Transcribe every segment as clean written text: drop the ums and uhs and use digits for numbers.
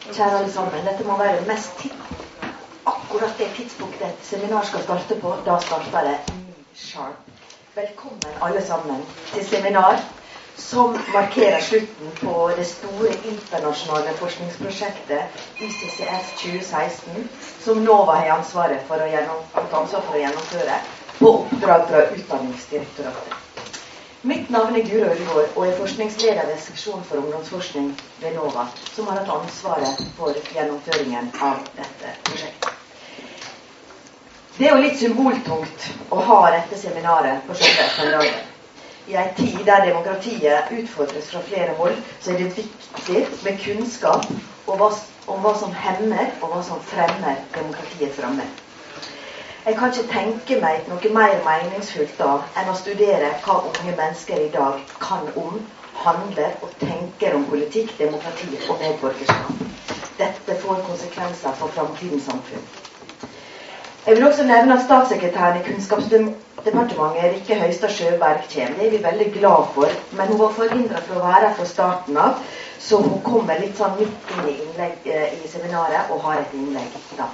Kjære alle sammen, dette må være akkurat det tidspunktet et seminar skal starte på. Da starter det sharp. Velkommen alle sammen til seminar som markerer slutten på det store internasjonale forskningsprosjektet ICCS 2016, som NOVA har ansvar for å gjennomføre på oppdrag fra Utdanningsdirektoratet. Mitt navn Guro Ullgaard, og er forskningsleder ved seksjon for ungdomsforskning ved NOVA, som har hatt ansvaret for gjennomføringen av dette prosjektet. Det er jo litt symboltungt å ha dette seminaret på selve FN-dagen. I en tid der demokratiet utfordres fra flere hold, så er det viktig med kunnskap om hva som hemmer og hva som fremmer demokratiets rammer. Jeg kan ikke tenke meg noe mer meningsfullt da enn å studere hva unge mennesker i dag kan om, handler og tenker om politikk, demokrati og medborgerskap. Dette får konsekvenser for fremtidens samfunn. Jeg vil også nevne at statssekretæren i Kunnskapsdepartementet, Rikke Høistad Sjøberg, kommer. Det er vi veldig glad for, men hun var forhindret fra å være her fra starten av, så hun kommer litt sånn midt inn i seminaret og har et innlegg da.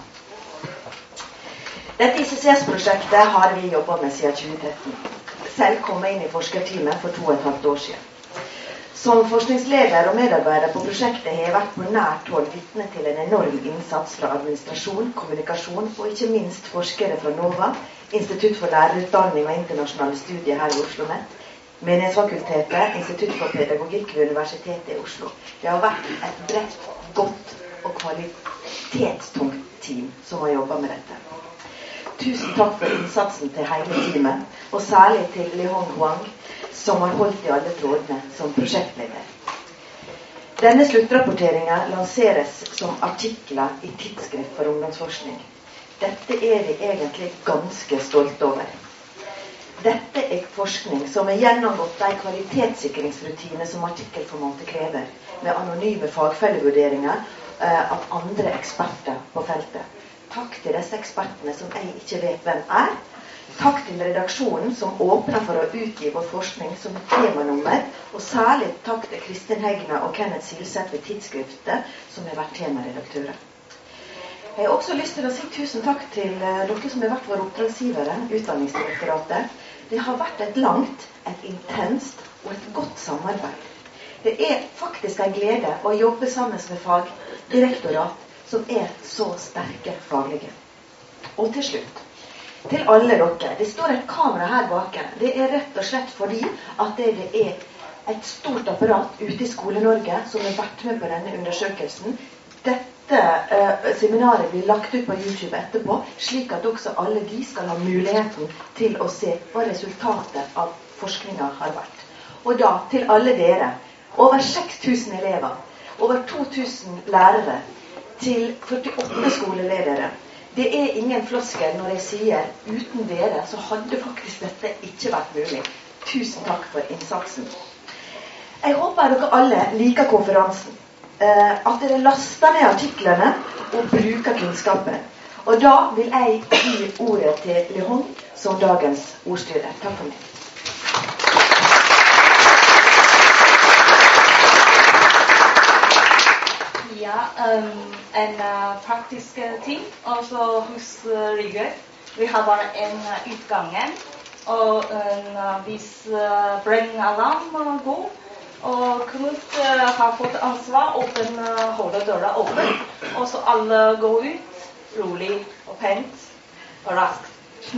Dette ICCS-prosjektet har vi jobbet med siden 2013. Selv kom jeg inn i forskerteamet for 2,5 år siden. Som forskningsleder og medarbeider på prosjektet har jeg vært på nært hold vitne til en enorm innsats fra administrasjon, kommunikasjon og ikke minst forskere fra NOVA, Institutt for lærerutdanning og internasjonale studier her i Oslo Met, Menighetsfakultetet, Institutt for pedagogikk ved Universitetet i Oslo. Det har vært et bredt, godt og kvalitetstungt team som har jobbet med dette. Tusen takk for innsatsen til hele teamet, og særlig til Lihong Huang, som har holdt i alle trådene som prosjektleder. Denne sluttrapporteringen lanseres som artikler i Tidsskrift for ungdomsforskning. Dette er vi egentlig ganske stolt over. Dette er forskning som er gjennomgått de kvalitetssikringsrutiner som artikkelformatet krever, med anonyme fagfellevurderinger av andre eksperter på feltet. Takk til disse ekspertene som jeg ikke vet hvem er. Takk til redaksjonen som åpner for å utgi vår forskning som temanummer, og særlig takk til Kristin Hegna og Kenneth Silseth ved Tidsskriftet, som har vært temaredaktører. Jeg har også lyst til å si tusen takk til dere som har vært våre oppdragsgivere, Utdanningsdirektoratet. Det har vært et langt, et intenst og et godt samarbeid. Det er faktisk en glede å jobbe sammen med fagdirektorat som er så sterke faglige. Og til slutt, til alle dere, det står et kamera her bak. Det er rett og slett fordi at det er et stort apparat ute i Skole-Norge som har vært med på denne undersøkelsen. Dette seminaret blir lagt ut på YouTube etterpå, slik at også alle de skal ha muligheten til å se hva resultatet av forskningen har vært. Og da, til alle dere, over 6.000 elever, over 2.000 lærere, til 48 skoleledere. Det er ingen floskel når jeg sier uten dere så hadde faktisk dette ikke vært mulig. Tusen takk for innsatsen. Jeg håper dere alle liker konferansen. At dere laster ned artiklene og bruker kunnskapen. Og da vil jeg gi ordet til Lihong som dagens ordstyrer. Takk for meg. En praktisk ting, også hos Rigger. Vi har bare en utgangen, og hvis brannalarm går, og Knut har fått ansvar, holde døra åpen, og så alle går ut, rolig og pent og raskt.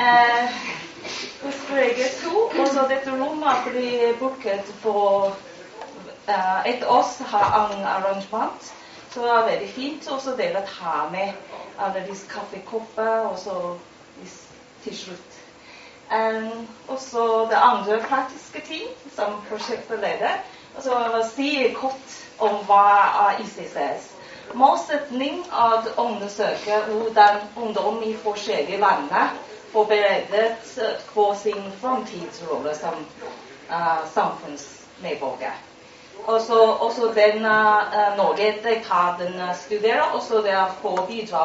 Hos Rigger 2, også dette rommet blir booket for et års arrangement. Så det er veldig fint, og så dere tar med alle disse kaffekopper, og så til slutt. Og så det andre praktiske ting, som prosjektleder, og så jeg vil si kort om hva er ICCS. Målsetning er å undersøke hvordan ungdom i forskjellige land forberedet på sin fremtidsrolle som samfunnsmedborger. Også den Norge tar den studerer, også det får bidra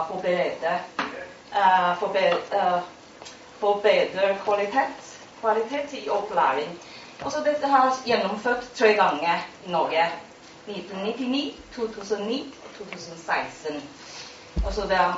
for bedre kvalitet i opplæring. Også dette har gjennomført 3 ganger i Norge. 1999, 2009 og 2016. Og så det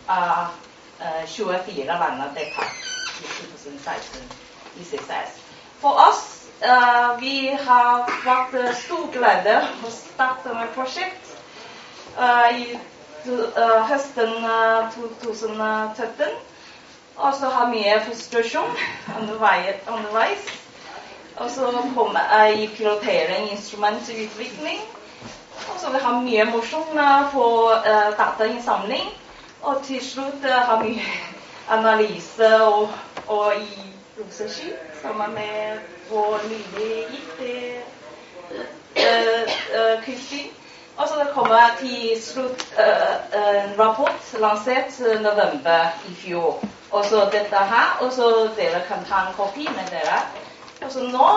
24 lander deltatt i 2016 i CCS. For oss, vi har vært stor glede å starte med prosjekt i høsten 2017. Og så har mye frustrasjon underveis. Og så kommer jeg i pilotering, instrumentutvikling. Og så vi har mye morsomt på datainnsamling. Og til slutt har vi analyse og i Roseski, sammen med vår nylig gifte Kristin. Og så det kommer til slutt en rapport lansert november i fjor. Og så dette her, og så dere kan ta en kopi med dere. Og så nå,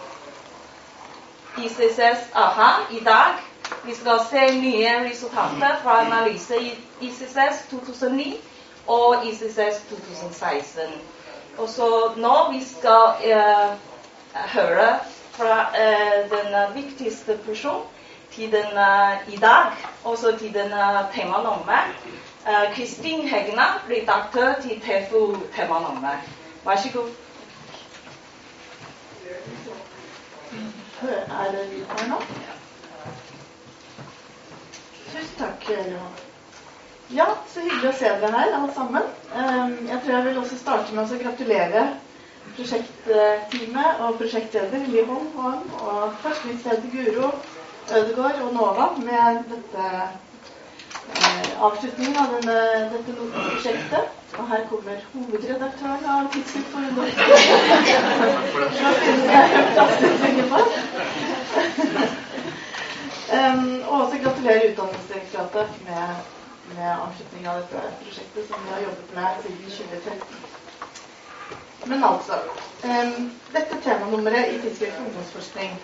i CCS AHA i dag, vi skal se nye resultater fra analyse i CCS 2009 og i CCS 2016. Og så nå vi skal høre fra den viktigste personen til den i dag, og så til den temanummer. Kristin Hegna, redaktør til TFO temanummer. Vær så god. Det lyd her nå? Tusen takk, Johan. Ja, så hyggelig å se dere her, alle sammen. Jeg tror jeg vil også starte med å gratulere prosjektteamet og prosjektleder Li Hong Huang og forskningsleder Guro Ødegård og Nova med avslutningen av dette prosjektet. Og her kommer hovedredaktøren av Tidsskrift for og også gratulerer Utdanningsdirektoratet med avslutningen av dette prosjektet som vi har jobbet med siden 2013. Men altså, dette temanummeret i Tidsskrift for ungdomsforskning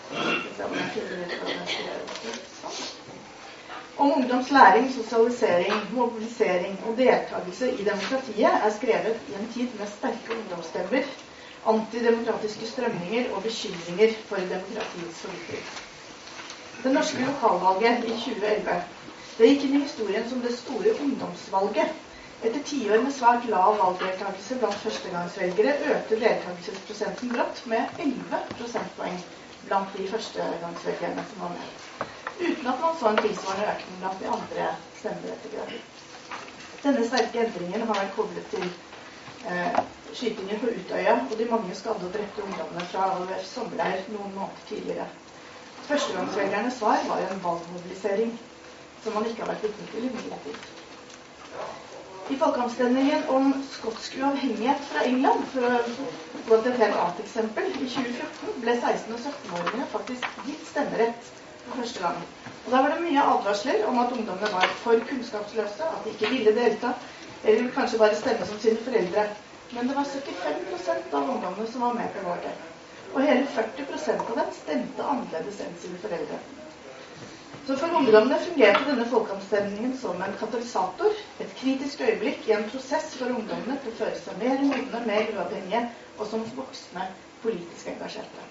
om ungdoms læring, sosialisering, mobilisering og deltakelse i demokratiet er skrevet i en tid med sterke ungdomsstemmer, antidemokratiske strømninger og bekymringer for demokratiets forvikling. Det norske lokalvalget i 2011, det gikk inn i historien som det store ungdomsvalget. Etter 10 år med svært lav valgdeltakelse blant førstegangsvelgere økte deltakelsesprosenten brått med 11 prosentpoeng blant de førstegangsvelgerne som var med, uten at man så en tilsvarende økning blant de andre stemmeberettigede. Denne sterke endringen har vært koblet til skytinger på Utøya og de mange skadde og drepte ungdommene fra AUFs sommerleir noen måneder tidligere. Førstegangsvelgernes svar var en valgmobilisering som man ikke har vært vitne til i mye tid. I folkeavstemningen om skotsk uavhengighet fra England, for å gå til et helt annet eksempel, i 2014 ble 16- og 17-åringene faktisk gitt stemmerett for første gang. Og da var det mye advarsler om at ungdommene var for kunnskapsløse, at de ikke ville delta, eller kanskje bare stemme som sine foreldre. Men det var 75% av ungdommene som var med på valget. Og hele 40% av dem stemte annerledes enn sine foreldre. Så for ungdommene fungerte denne folkeavstemningen som en katalysator, et kritisk øyeblikk i en prosess for ungdommene til å føre seg mer modne, mer uavhengige og som voksne politisk engasjerte.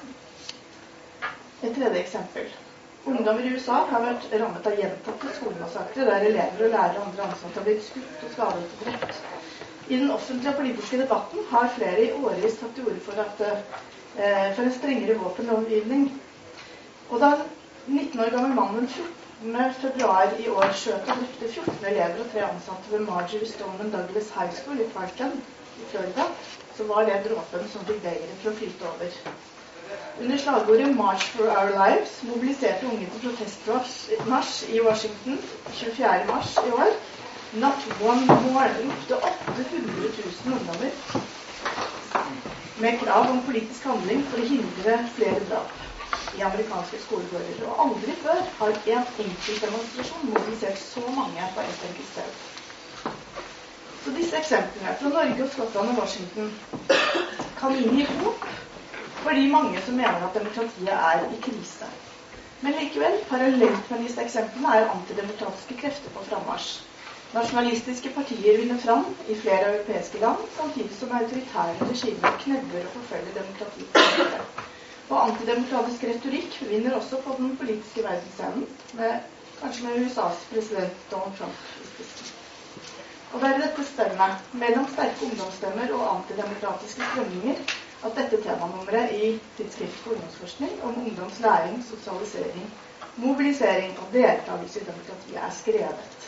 Et tredje eksempel. Ungdommer i USA har vært rammet av gjentatte skolemassakrer der elever og lærere og andre ansatte har blitt skutt og skadet og drept. I den offentlige og politiske debatten har flere i årevis tatt til orde for en strengere våpenlovgivning. Og da 19 år gammel mann den 14. februar i år skjøt og drepte 14 elever og 3 ansatte ved Marjorie Stoneman Douglas High School i Parkland i Florida, så var det dråpen som fikk begeret til å flyte over. Under slagordet March for Our Lives mobiliserte unge til protestmarsj i Washington 24. mars i år. Not one more, ropte 800 000 ungdommer med krav om politisk handling for å hindre flere drap i amerikanske skolegårder. Og aldri før har en enkelt demonstrasjon mobilisert så mange på et enkelt sted. Så disse eksemplene fra Norge og Skottland og Washington kan ingi håp for de mange som mener at demokratiet er i krise. Men likevel, parallelt med disse eksemplene er antidemokratiske krefter på frammarsj. Nasjonalistiske partier vinner fram i flere europeiske land, samtidig som autoritære regimer knebler og forfølger demokratiet. Og antidemokratisk retorikk vinner også på den politiske verdensscenen, kanskje med USAs president Donald Trump i spissen. Og det i dette spennet mellom sterke ungdomsstemmer og antidemokratiske strømninger at dette temanummeret i Tidsskrift for ungdomsforskning om ungdoms læring, sosialisering, mobilisering og deltakelse i demokratiet skrevet.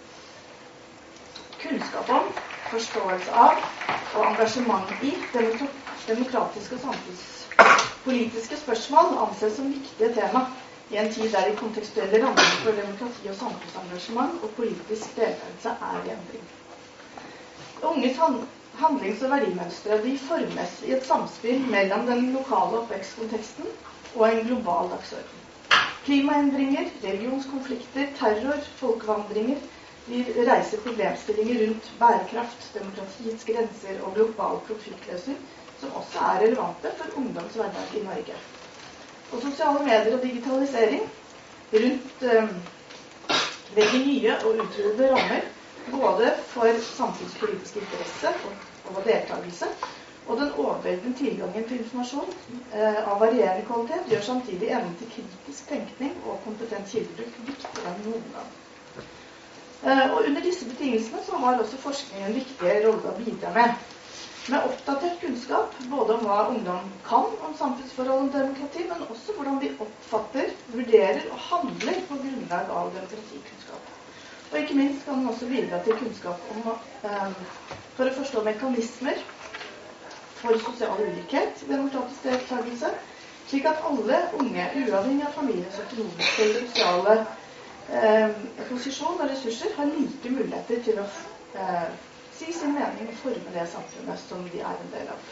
Kunnskap om, forståelse av og engasjement i demokratiske og samfunnspolitiske spørsmål anses som viktige tema i en tid der de kontekstuelle rammene for demokrati og samfunnsengasjement og politisk deltakelse i endring. Unges handlings- og verdimønstre de formes i et samspill mellom den lokale oppvekstkonteksten og en global dagsorden. Klimaendringer, religionskonflikter, terror, folkevandringer de reiser problemstillinger rundt bærekraft, demokratiets grenser og global profitløsning, som også relevante for ungdoms hverdag i Norge. Og sosiale medier og digitalisering rundt legger nye og utvidede rammer både for samfunnspolitisk interesse og deltakelse, og den overveldende tilgangen til informasjon av varierende kvalitet gjør samtidig evnen til kritisk tenkning og kompetent kildebruk viktigere enn noen gang. Og under disse betingelsene så har også forskningen en viktig rolle å bidra med. Med oppdatert kunnskap, både om hva ungdom kan om samfunnsforhold og demokrati, men også hvordan de oppfatter, vurderer og handler på grunnlag av demokratikunnskap. Og ikke minst kan den også bidra til kunnskap for å forstå mekanismer for sosial ulikhet i demokratisk deltakelse, slik at alle unge, uavhengig av familiens økonomiske eller sosiale posisjon og ressurser, har like muligheter til å si sin mening og forme det samfunnet som de en del av.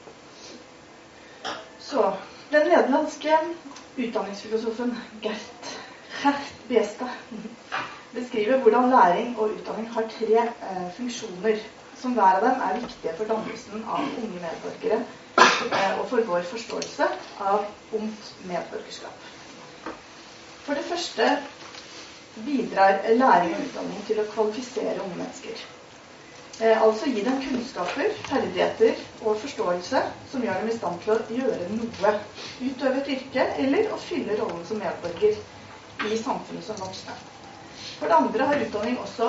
Så, den nederlandske utdanningsfilosofen Gert Bjestad beskriver hvordan læring og utdanning har 3 funksjoner, som hver av dem viktige for dannelsen av unge medborgere og for vår forståelse av ungt medborgerskap. For det første bidrar læring og utdanning til å kvalifisere unge mennesker. Altså gi dem kunnskaper, ferdigheter og forståelse som gjør dem i stand til å gjøre noe, utøve et yrke eller å fylle rollen som medborger i samfunnet som voksne. For det andre har utdanning også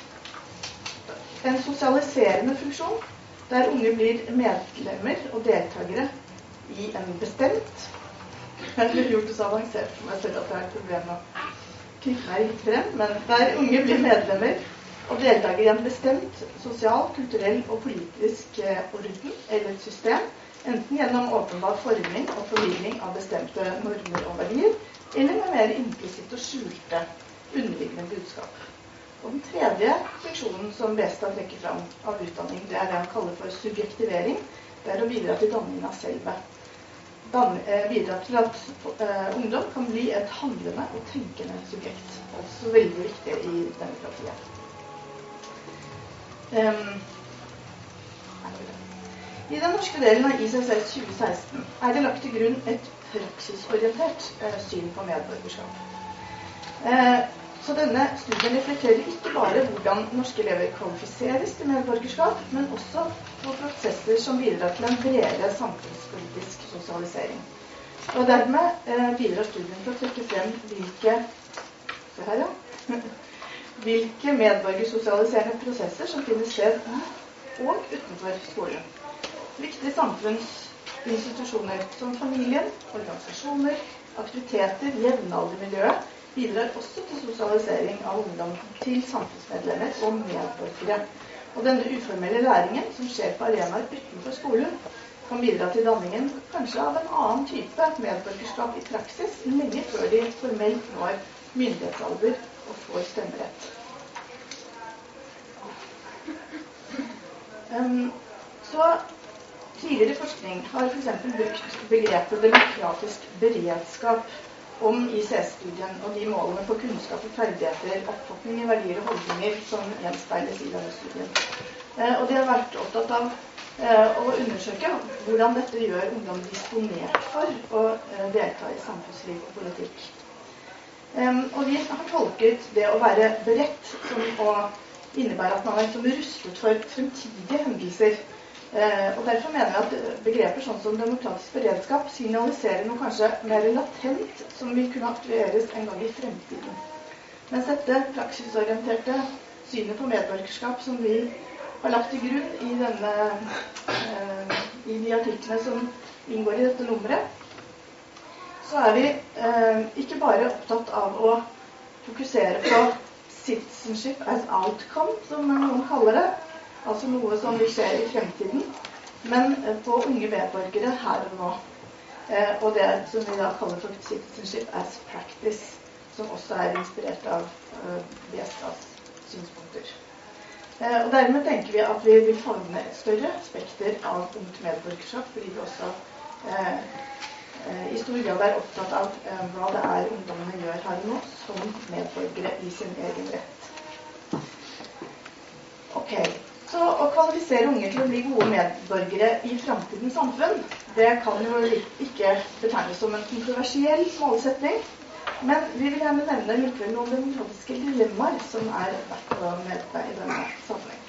en sosialiserende funksjon, der unge blir medlemmer og deltakere i en bestemt. Jeg har gjort det så avansert for meg selv at det et problem å knytte meg litt frem, men der unge blir medlemmer og deltakere i en bestemt sosial, kulturell og politisk orden eller et system, enten gjennom åpenbar forming og formidling av bestemte normer og verdier, eller med mer implisitt og skjulte underliggende budskap. Og den tredje funksjonen som Bjestad trekker fram av utdanning, det det han kaller for subjektivering. Det å bidra til danning av selvet. Bidra til at ungdom kan bli et handlende og tenkende subjekt. Også veldig viktig i demokratiet. I den norske delen av ICCS 2016 det lagt til grunn et praksisorientert syn på medborgerskap. Så denne studien reflekterer ikke bare hvordan norske elever kvalifiseres til medborgerskap, men også på prosesser som bidrar til en bredere samfunnspolitisk sosialisering. Og dermed bidrar studien til å trekke frem hvilke medborgersosialiserende prosesser som finner sted og utenfor skolen. Viktige samfunnsinstitusjoner som familien, organisasjoner, aktiviteter, jevnaldermiljøet bidrar også til sosialisering av ungdom til samfunnsmedlemmer og medborgere. Og denne uformelle læringen som skjer på arenaer utenfor skolen, kan bidra til danningen kanskje av en annen type medborgerskap i praksis, lenge før de formelt når myndighetsalder og får stemmerett. Så tidligere forskning har for eksempel brukt begrepet demokratisk beredskap om ICS-studien og de målene på kunnskap og ferdigheter, oppfatning i verdier og holdninger som gjenspeiles i denne studien. Og de har vært opptatt av å undersøke hvordan dette gjør ungdom disponert for å delta i samfunnsliv og politikk. Og de har tolket det å være beredt som å innebære at man liksom rustet for fremtidige hendelser Og derfor mener jeg at begreper sånn som demokratisk beredskap signaliserer noe kanskje mer latent som vil kunne aktiveres en gang i fremtiden. Mens dette praksisorienterte synet på medborgerskap som vi har lagt til grunn i de artiklene som inngår i dette nummeret, så er vi ikke bare opptatt av å fokusere på citizenship as outcome, som noen kaller det, altså noe som vil skje i fremtiden, men på unge medborgere her og nå. Og det som vi da kaller for citizenship as practice, som også er inspirert av Biestras synspunkter. Og dermed tenker vi at vi vil favne et større spekter av ungt medborgerskap, fordi vi også i stor grad er opptatt av hva det er ungdommene gjør her og nå som medborgere i sin egen rett. Ok. Så å kvalifisere unge til å bli gode medborgere i fremtidens samfunn, det kan jo ikke betegnes som en kontroversiell målsetting, men vi vil gjerne nevne likevel noen demokratiske dilemmaer som er verdt å møte i denne sammenheng.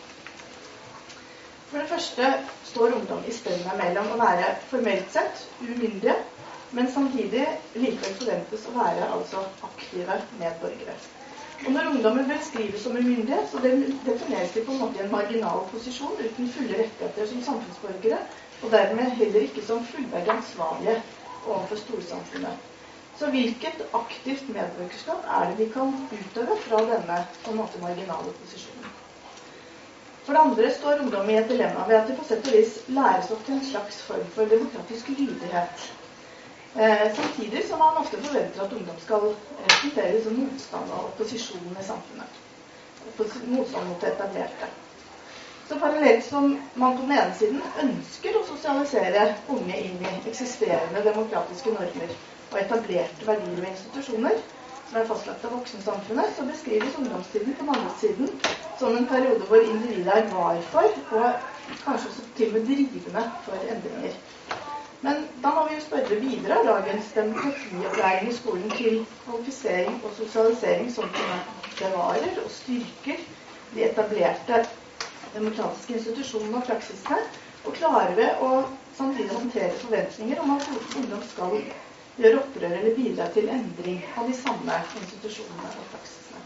For det første står ungdom i spennet mellom å være formelt sett umyndige, men samtidig likevel forventes å være altså aktive medborgere. Og når ungdommen beskrives som umyndige, så defineres de på en måte i en marginal posisjon uten fulle rettigheter som samfunnsborgere, og dermed heller ikke som fullverdig ansvarlige overfor storsamfunnet. Så hvilket aktivt medborgerskap er det vi kan utøve fra denne på en måte marginale posisjonen? For det andre står ungdom i et dilemma ved at de på sett og vis læres opp til en slags form for demokratisk lydighet. Samtidig som man ofte forventer at ungdom skal representere som motstand og opposisjon i samfunnet. Motstand mot det etablerte. Så parallelt som man på den ene siden ønsker å sosialisere unge inn i eksisterende demokratiske normer og etablerte verdier og institusjoner, som er fastlagt av voksensamfunnet, så beskrives ungdomstiden på den andre siden som en periode hvor individet er var for, og kanskje også til og med drivende for endringer. Men da må vi jo spørre videre av dagens demokratiopplæring i skolen til kvalifisering og sosialisering som bevarer og styrker de etablerte demokratiske institusjonene og praksisene, og klarer vi å samtidig håndtere forventninger om at ungdom skal gjøre opprør eller bidra til endring av de samme institusjonene og praksisene.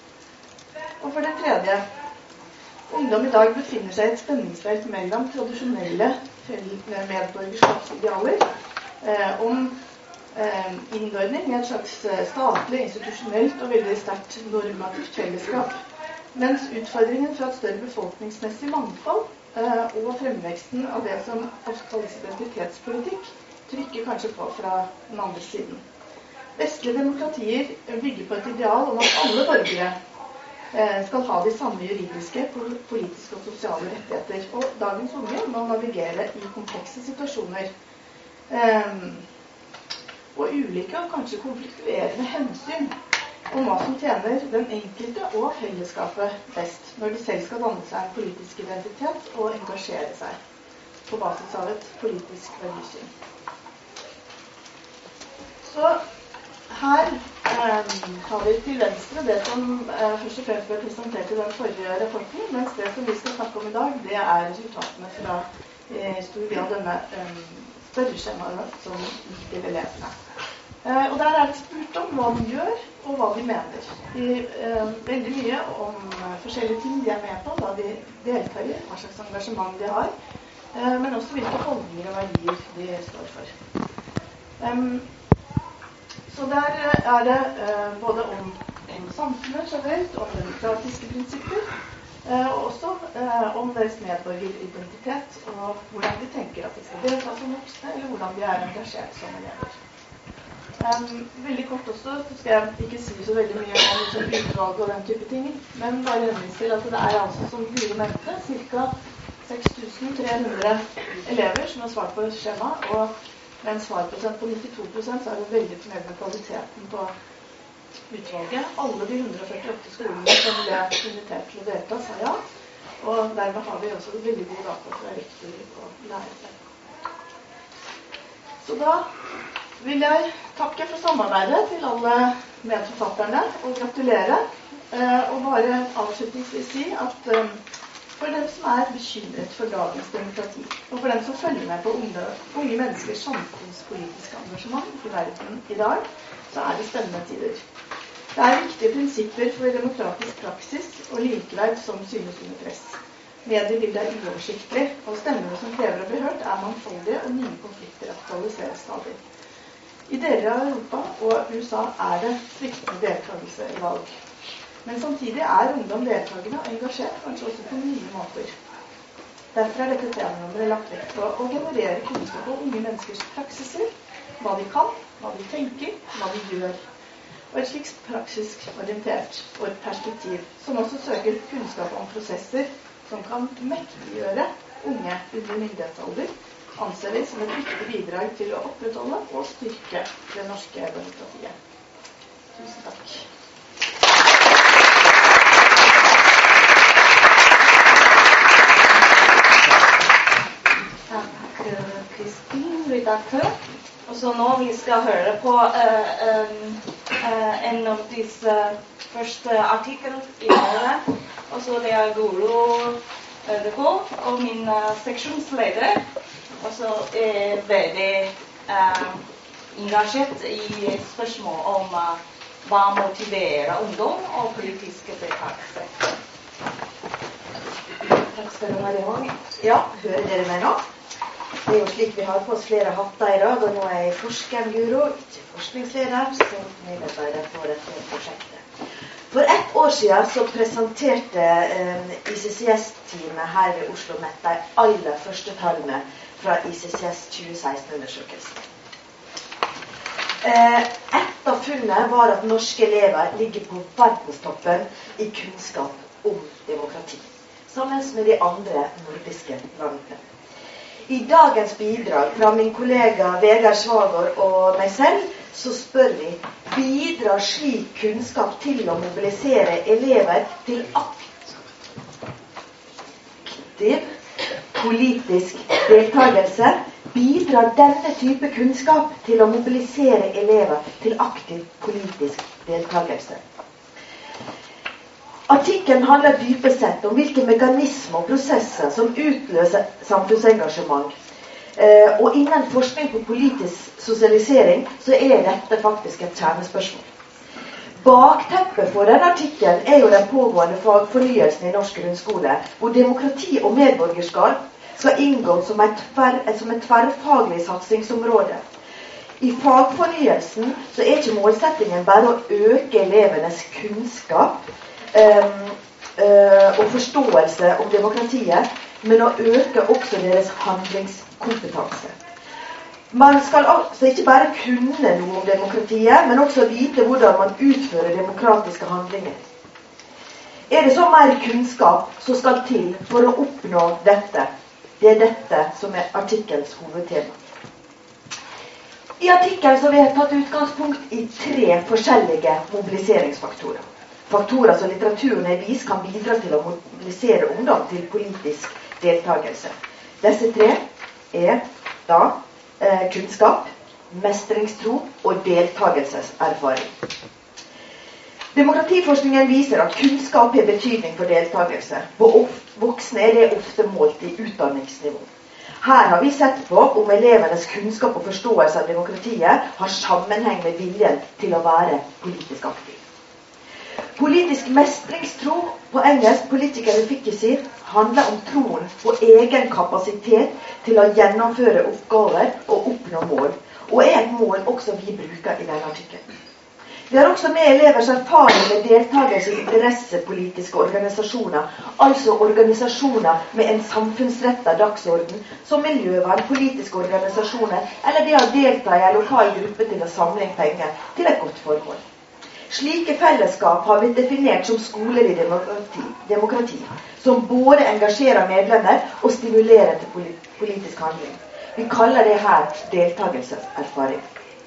Og for det tredje, ungdom i dag befinner seg i et spenningsfelt mellom tradisjonelle medborgerskapsidealer om innordning i et slags statlig, institusjonelt og veldig sterkt normativt fellesskap, mens utfordringen fra et større befolkningsmessig mangfold og fremveksten av det som ofte kalles identitetspolitikk trykker kanskje på fra den andre siden. Vestlige demokratier bygger på et ideal om at alle borgere skal ha de samme juridiske, politiske og sosiale rettigheter. Og dagens unge må navigere i komplekse situasjoner. Og ulike og kanskje konfliktuerende hensyn om hva som tjener den enkelte og fellesskapet best, når de selv skal danne seg en politisk identitet og engasjere seg på basis av et politisk verdisyn. Så her har vi til venstre det som først og fremst ble presentert i den forrige rapporten, mens det som vi skal snakke om i dag, det er resultatene fra stor grad denne spørreskjemaet som gikk til elevene. Og der er det spurt om hva de gjør, og hva de mener. Veldig mye om forskjellige ting de er med på, hva de deltar i, hva slags engasjement de har, men også hvilke holdninger og verdier de står for. Så der er det både om samfunnet generelt, om demokratiske prinsipper, og også om deres medborgeridentitet, og hvordan de tenker at de skal delta som voksne, eller hvordan de er engasjert som elever. Veldig kort også, så skal jeg ikke si så veldig mye om liksom, utvalg og den type ting, men bare henvise til at det er altså, som Guro nevnte, ca. 6300 elever som har svart på et skjema, og med en svarprosent på 92%, så er det veldig fornøyd med kvaliteten på utvalget. Alle de 148 skolene som ble invitert til å delta, sa ja. Og dermed har vi også veldig gode data fra rektor og lærere. Så da vil jeg takke for samarbeidet til alle medforfatterne og gratulere. Og bare avslutningsvis si at For dem som bekymret for dagens demokrati, og for dem som følger med på unge menneskers samfunnspolitiske engasjement i verden i dag, så det spennende tider. Det viktige prinsipper for demokratisk praksis og likeverd som synes under press. Mediebildet uoversiktlig, og stemmene som krever å bli hørt mangfoldige, og nye konflikter aktualiseres stadig. I deler av Europa og USA det sviktende deltakelse i valg. Men samtidig ungdom deltakende og engasjert, kanskje også på nye måter. Derfor dette temanummeret lagt vekt på å generere kunnskap om unge menneskers praksiser, hva de kan, hva de tenker, hva de gjør. Og et slikt praksisk orientert og et perspektiv som også søker kunnskap om prosesser som kan mektiggjøre unge under myndighetsalder, anser vi som et viktig bidrag til å opprettholde og styrke det norske demokratiet. Tusen takk. Kristin, redaktør. Og så nå vi skal høre på en av disse første artikler i året. Og så det Guro Ødegård og min seksjonsleder. Og så veldig engasjert i spørsmål om hva motiverer ungdom og politiske deltakelse. Takk skal du ha, det mange. Ja, hører dere meg nå? Det jo slik vi har på oss flere hatter i dag, og nå jeg forsker Guro, ikke forskningsleder, som medarbeider på dette prosjektet. For 1 år siden så presenterte ICCS-teamet her ved Oslo Met de aller første tallene fra ICCS 2016-undersøkelsen. Et av funnene var at norske elever ligger på verdenstoppen i kunnskap om demokrati, sammen med de andre nordiske landene. I dagens bidrag fra min kollega Vegard Svagård og meg selv, så spør vi, bidrar slik kunnskap til å mobilisere elever til aktiv politisk deltakelse? Bidrar denne type kunnskap til å mobilisere elever til aktiv politisk deltakelse? Artikkelen handler dypest sett om hvilke mekanismer og prosesser som utløser samfunnsengasjement. Og innen forskning på politisk sosialisering så dette faktisk et kjernespørsmål. Bakteppet for denne artikkelen jo den pågående fagfornyelsen i norsk grunnskole, hvor demokrati og medborgerskap skal inngå som et tverrfaglig satsingsområde. I fagfornyelsen så ikke målsettingen bare å øke elevenes kunnskap og forståelse om demokratiet, men å øke også deres handlingskompetanse. Man skal altså ikke bare kunne noe om demokratiet, men også vite hvordan man utfører demokratiske handlinger. Det så mer kunnskap som skal til for å oppnå dette? Det dette som artikkelens hovedtema. I artikkelen så har vi tatt utgangspunkt i 3 forskjellige mobiliseringsfaktorer. Faktorer som litteraturen vis kan bidra til å mobilisere ungdom til politisk deltakelse. Disse 3 da kunnskap, mestringstro og deltagelseserfaring. Demokratiforskningen viser at kunnskap har betydning for deltakelse. For voksne det ofte målt i utdanningsnivå. Her har vi sett på om elevenes kunnskap og forståelse av demokratiet har sammenheng med viljen til å være politisk aktiv. Politisk mestringstro, på engelsk political efficacy, handler om troen på egen kapasitet til å gjennomføre oppgaver og oppnå mål, og et mål også vi bruker i denne artikkelen. Vi har også med elevers erfaring med deltakelse i interessepolitiske organisasjoner, altså organisasjoner med en samfunnsrettet dagsorden, som miljøvern, politiske organisasjoner, eller det å delta i en lokal gruppe til å samle inn penger til et godt formål. Slike fellesskap har blitt definert som skoler i demokrati, som både engasjerer medlemmer og stimulerer til politisk handling. Vi kaller det her deltagelseserfaring.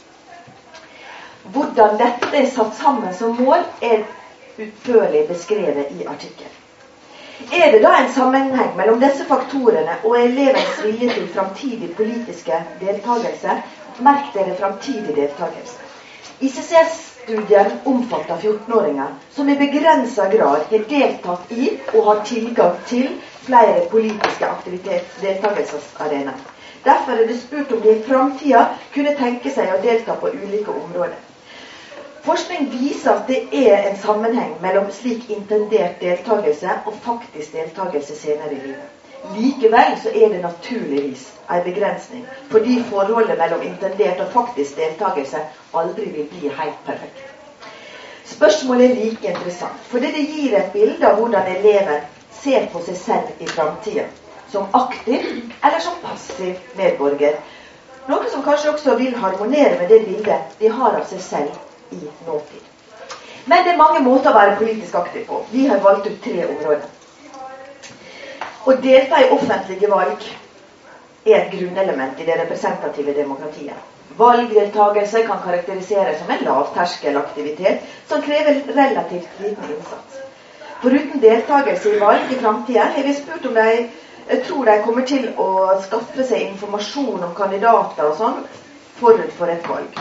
Hvordan dette satt sammen som mål utførlig beskrevet i artikkelen. Det da en sammenheng mellom disse faktorene og elevens vilje til framtidig politiske deltakelse? Merk dere framtidig deltakelse. ICCS-studien omfatter 14-åringer som i begrenset grad har deltatt i og har tilgang til flere politiske deltakelsesarenaer. Derfor det spurt om de i fremtiden kunne tenke seg å delta på ulike områder. Forskning viser at det en sammenheng mellom slik intendert deltakelse og faktisk deltakelse senere i livet. Likevel så det naturligvis en begrensning, fordi forholdet mellom intendert og faktisk deltakelse aldri vil bli helt perfekt. Spørsmålet like interessant, fordi det gir et bilde av hvordan eleven ser på seg selv i fremtiden, som aktiv eller som passiv medborger, noe som kanskje også vil harmonere med det bildet de har av seg selv i nåtid. Men det mange måter å være politisk aktiv på. Vi har valgt ut 3 områder. Å delta i offentlige valg et grunnelement i det representative demokratiet. Valgdeltagelse kan karakteriseres som en lavterskelaktivitet som krever relativt liten innsats. Foruten deltagelse i valg i fremtiden har vi spurt om de tror de kommer til å skaffe seg informasjon om kandidater og sånn forut for et valg.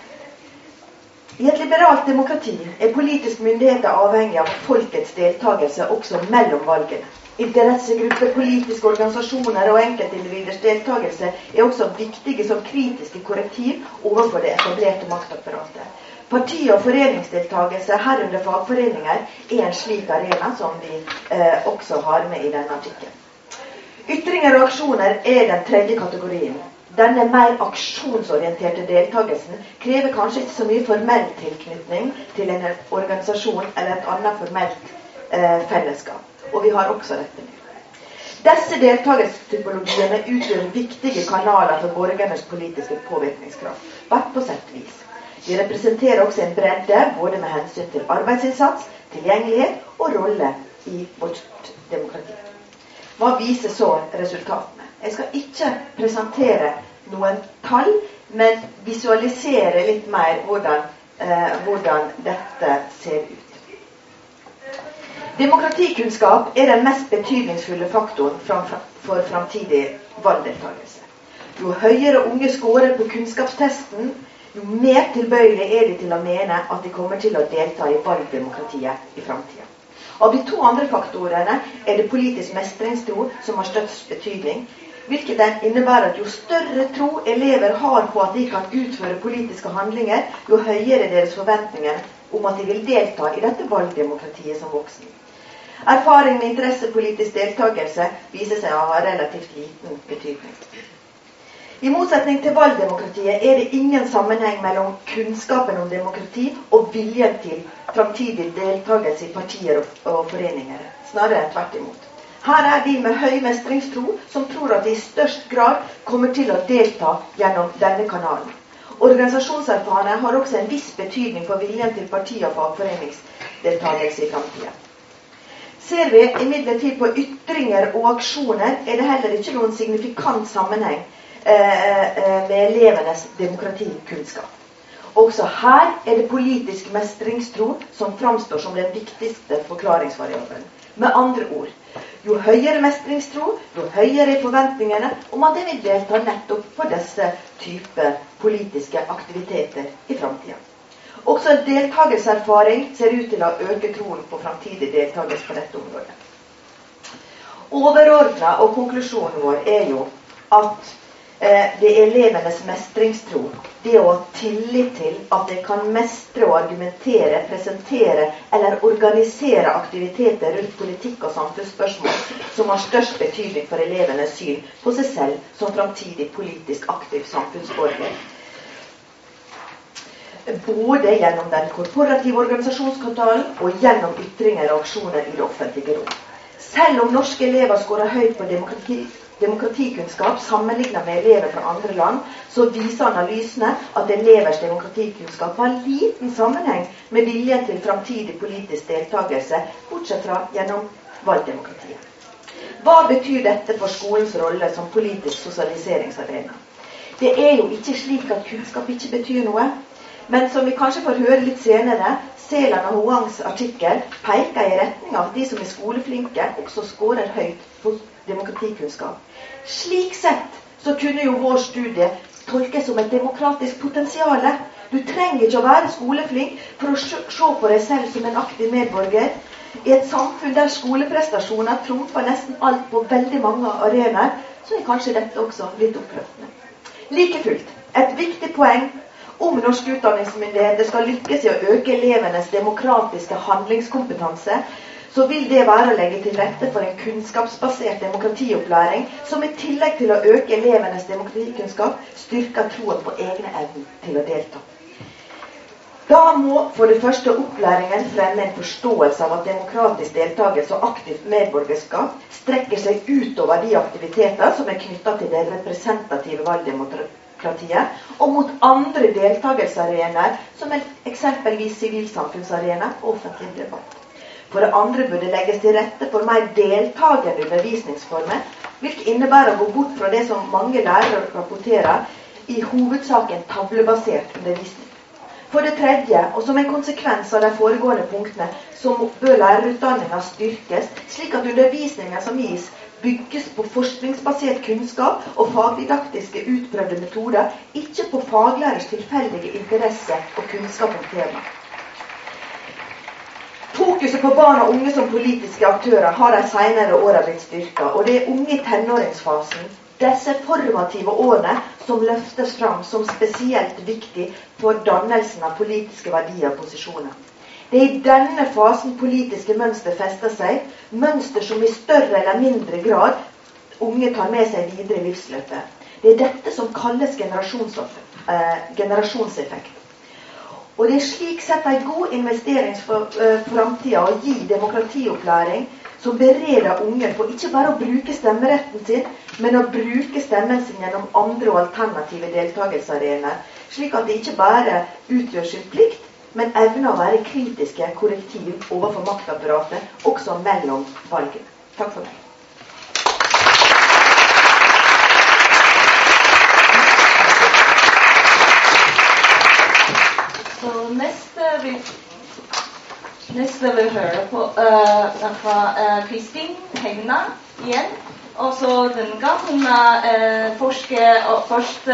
I et liberalt demokrati politisk myndigheter avhengig av folkets deltagelse også mellom valgene. Interessegrupper, politiske organisasjoner og enkeltindividers deltagelse også viktige som kritiske korrektiv overfor det etablerte maktapparatet. Parti- og foreningsdeltagelse, herunder fagforeninger, en slik arena som vi også har med i denne artikkelen. Ytringer og aksjoner den tredje kategorien. Denne mer aksjonsorienterte deltagelsen krever kanskje ikke så mye formell tilknytning til en organisasjon eller et annet formelt fellesskap. Og vi har også dette med. Disse deltagelsestypologiene utgjør viktige kanaler for borgernes politiske påvirkningskraft, hvert på sett vis. De representerer også en bredde, både med hensyn til arbeidsinnsats, tilgjengelighet og rolle i vårt demokrati. Hva viser så resultatene? Jeg skal ikke presentere noen tall, men visualisere litt mer hvordan dette ser ut. Demokratikunnskap den mest betydningsfulle faktoren for fremtidig valgdeltagelse. Jo høyere unge scorer på kunnskapstesten, jo mer tilbøyelig de til å mene at de kommer til å delta i valgdemokratiet i fremtiden. Av de 2 andre faktorene det politisk mestringstro som har størst betydning, hvilket den innebærer at jo større tro elever har på at de kan utføre politiske handlinger, jo høyere deres forventninger om at de vil delta i dette valgdemokratiet som voksen. Erfaring med interessepolitisk deltagelse viser seg å ha relativt liten betydning. I motsetning til valgdemokratiet det ingen sammenheng mellom kunnskapen om demokrati og viljen til fremtidig deltagelse i partier og foreninger. Snarere tvert imot. Her de med høy mestringstro som tror at de i størst grad kommer til å delta gjennom denne kanalen. Organisasjonserfarne har også en viss betydning for viljen til parti- og fagforeningsdeltagelse i fremtiden. Ser vi imidlertid på ytringer og aksjoner, det heller ikke noen signifikant sammenheng med elevenes demokratikunnskap. Også her det politisk mestringstro som framstår som den viktigste forklaringsvariabelen. Med andre ord, jo høyere mestringstro, jo høyere forventningene om at de vil delta nettopp på disse typer politiske aktiviteter i fremtiden. Også deltagelseserfaring ser ut til å øke troen på fremtidig deltagelse på dette området. Overordnet og konklusjonen vår jo at det elevenes mestringstro, det å ha tillit til at de kan mestre og argumentere, presentere eller organisere aktiviteter rundt politikk og samfunnsspørsmål som har størst betydning for elevenes syn på seg selv som fremtidig politisk aktiv samfunnsborger. Både gjennom den korporative organisasjonskatalen og gjennom ytringer og aksjoner i det offentlige rom. Selv om norske elever skårer høyt på demokratikunnskap sammenlignet med elever fra andre land, så viser analysene at elevers demokratikunnskap har liten sammenheng med viljen til fremtidig politisk deltagelse, bortsett fra gjennom valgdemokratiet. Hva betyr dette for skolens rolle som politisk sosialiseringsarena? Det jo ikke slik at kunnskap ikke betyr noe, men som vi kanskje får høre litt senere, Seland og Hoangs artikkel peker i retning av at de som skoleflinke også skårer høyt på demokratikunnskap. Slik sett så kunne jo vår studie tolkes som et demokratisk potensial. Du trenger ikke å være skoleflink for å se på deg selv som en aktiv medborger. I et samfunn der skoleprestasjoner trumfer nesten alt på veldig mange arenaer, så kanskje dette også litt opprørende. Like fullt, et viktig poeng om norske utdanningsmyndigheter skal lykkes i å øke elevenes demokratiske handlingskompetanse, så vil det være å legge til rette for en kunnskapsbasert demokratiopplæring som i tillegg til å øke elevenes demokratikunnskap styrker troen på egne evner til å delta. Da må for det første opplæringen fremme en forståelse av at demokratisk deltakelse og aktivt medborgerskap strekker seg utover de aktiviteter som er knyttet til det representative valgdemokratiet, og mot andre deltakelsesarenaer som eksempelvis sivilsamfunnsarena og offentlig debatt. For det andre burde legges til rette for mer deltagende undervisningsformer, hvilket innebærer å gå bort fra det som mange lærere rapporterer i hovedsaken tavlebasert undervisning. For det tredje, og som en konsekvens av de foregående punktene, så bør lærerutdanningen styrkes, slik at undervisningen som gis bygges på forskningsbasert kunnskap og fagdidaktiske utprøvde metoder, ikke på faglærers tilfeldige interesse og kunnskap om temaet. Fokuset på barn og unge som politiske aktører har de senere årene blitt styrket, og det er unge i tenåringsfasen, disse formative årene, som løftes fram som spesielt viktig for dannelsen av politiske verdier og posisjoner. Det er i denne fasen politiske mønster fester seg, mønster som i større eller mindre grad unge tar med seg videre i livsløpet. Det er dette som kalles generasjonseffekt. Og det er slik sett en god investering for fremtiden å gi demokratiopplæring som bereder unge for ikke bare å bruke stemmeretten sin, men å bruke stemmen sin gjennom andre og alternative deltakelsesarenaer, slik at det ikke bare utgjør sin plikt, men evner å være kritiske korrektiv overfor maktapparatet, også mellom valgene. Takk for meg. Neste vil høre på fra Kristin Hegna igjen. Og så denne gang hun forsker først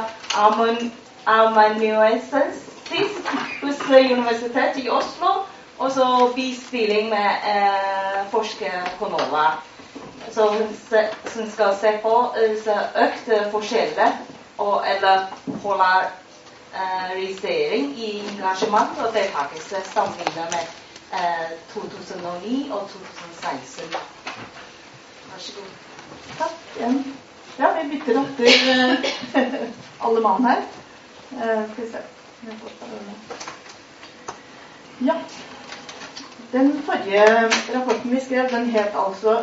amanuensis ved Universitetet i Oslo, og så bispilling med forsker på NOVA. Så hun skal se på økte forskjeller eller polarisering i engasjement og deltakelse sammenlignet med 2009 og 2016. Vær så god. Takk igjen. Ja, vi bytter etter alle mann her. Skal vi se. Ja. Den forrige rapporten vi skrev, den het altså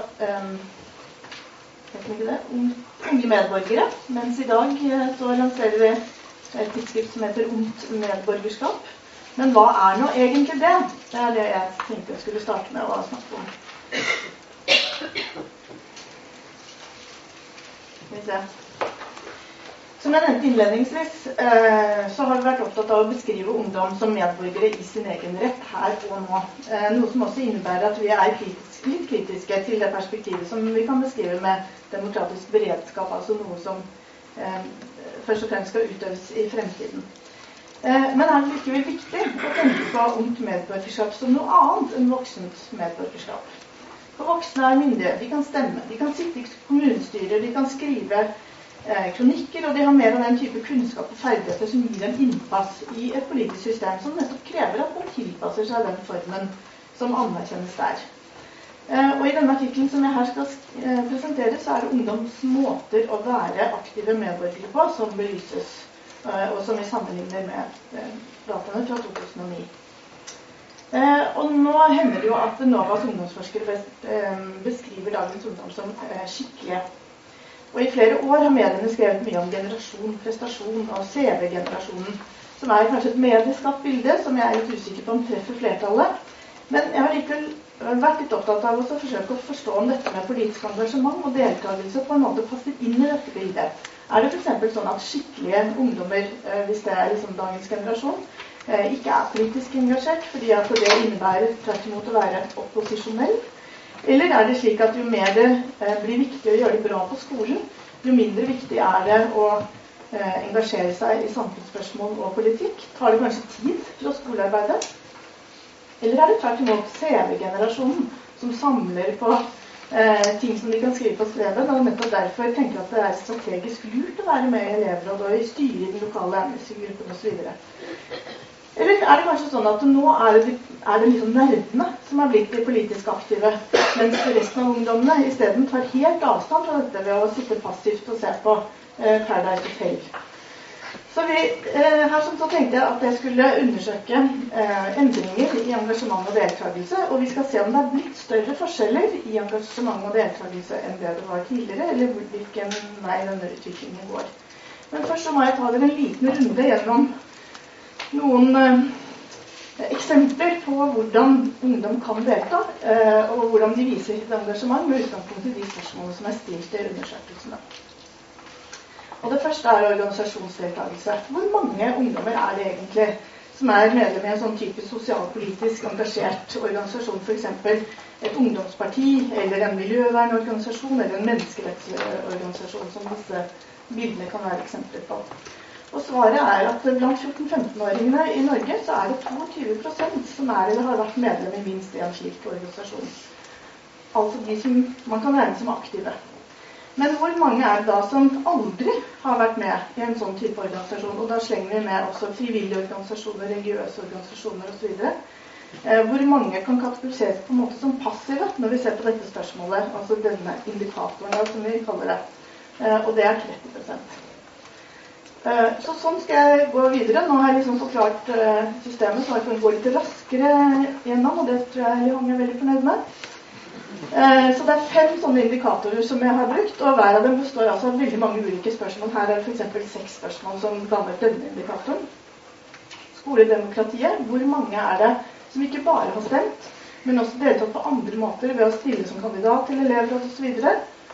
Unge medborgere, mens i dag så lanserer vi et tidsskrift som heter Ungt medborgerskap. Men hva er nå egentlig det? Det er det jeg tenkte jeg skulle starte med å snakke om. Skal vi se. Som jeg nevnte innledningsvis, så har vi vært opptatt av å beskrive ungdom som medborgere i sin egen rett her og nå. Noe som også innebærer at vi er litt kritiske til det perspektivet som vi kan beskrive med demokratisk beredskap, altså noe som først og fremst skal utøves i fremtiden. Men er det likevel viktig å tenke på ungt medborgerskap som noe annet enn voksent medborgerskap? For voksne er myndige, de kan stemme, de kan sitte i kommunestyrer, de kan skrive kronikker, og de har mer av den type kunnskap og ferdigheter som gir dem innpass i et politisk system som nettopp krever at man tilpasser seg den formen som anerkjennes der. Og i denne artikkelen som jeg her skal presentere, så er det ungdoms måter å være aktive medborgere på som belyses, og som vi sammenligner med dataene fra 2009. Og nå hender det jo at NOVAs ungdomsforskere beskriver dagens ungdom som skikkelige. Og i flere år har mediene skrevet mye om generasjon, prestasjon og CV-generasjonen, som er kanskje et medieskapt bilde, som jeg er litt usikker på om treffer flertallet. Men jeg har likevel vært litt opptatt av å forsøke å forstå om dette med politisk engasjement og deltakelse på en måte passer inn i dette bildet. Er det for eksempel sånn at skikkelige ungdommer, hvis det er liksom dagens generasjon, ikke er politisk engasjert, fordi at det innebærer tvert imot å være opposisjonell? Eller er det slik at jo mer det blir viktig å gjøre det bra på skolen, jo mindre viktig er det å engasjere seg i samfunnsspørsmål og politikk? Tar det kanskje tid fra skolearbeidet? Eller det tvert imot CV-generasjonen som samler på ting som de kan skrive på skrevet, og nettopp derfor tenker at det strategisk lurt å være med i elevråd og i styre i den lokale gruppen og så videre. Eller det kanskje sånn at nå det liksom nerdene som blitt de politisk aktive, mens resten av ungdommene i stedet tar helt avstand fra dette ved å sitte passivt og se på Paradise Hotel. Så her så tenkte jeg at jeg skulle undersøke endringer i engasjement og deltakelse, og vi skal se om det blitt større forskjeller i engasjement og deltakelse enn det var tidligere, eller hvilken vei denne utviklingen går. Men først så må jeg ta dere en liten runde gjennom noen eksempler på hvordan ungdom kan delta, og hvordan de viser sitt engasjement med utgangspunkt i de spørsmålene som stilt i undersøkelsene. Og det første organisasjonsdeltakelse. Hvor mange ungdommer det egentlig som medlem i en sånn typisk sosialpolitisk engasjert organisasjon, for eksempel et ungdomsparti, eller en miljøvernorganisasjon, eller en menneskerettsorganisasjon, som disse bildene kan være eksempler på. Og svaret at blant 14-15-åringene i Norge så det 22% som eller har vært medlem i minst en slik organisasjon. Altså de som man kan regne som aktive. Men hvor mange det da som aldri har vært med i en sånn type organisasjon? Og da slenger vi med også frivillige organisasjoner, religiøse organisasjoner og så videre. Hvor mange kan kategoriseres på en måte som passive når vi ser på dette spørsmålet, altså denne indikatoren som vi kaller det. Og det 30%. Så sånn skal jeg gå videre. Nå har jeg liksom forklart systemet, så jeg kan gå litt raskere gjennom, og det tror jeg Johan veldig fornøyd med. Så det 5 sånne indikatorer som jeg har brukt, og hver av dem består altså av veldig mange ulike spørsmål. Her det for eksempel 6 spørsmål som danner denne indikatoren. Skoledemokratiet, hvor mange det som ikke bare har stemt, men også deltatt på andre måter ved å stille som kandidat til elevråd og så videre.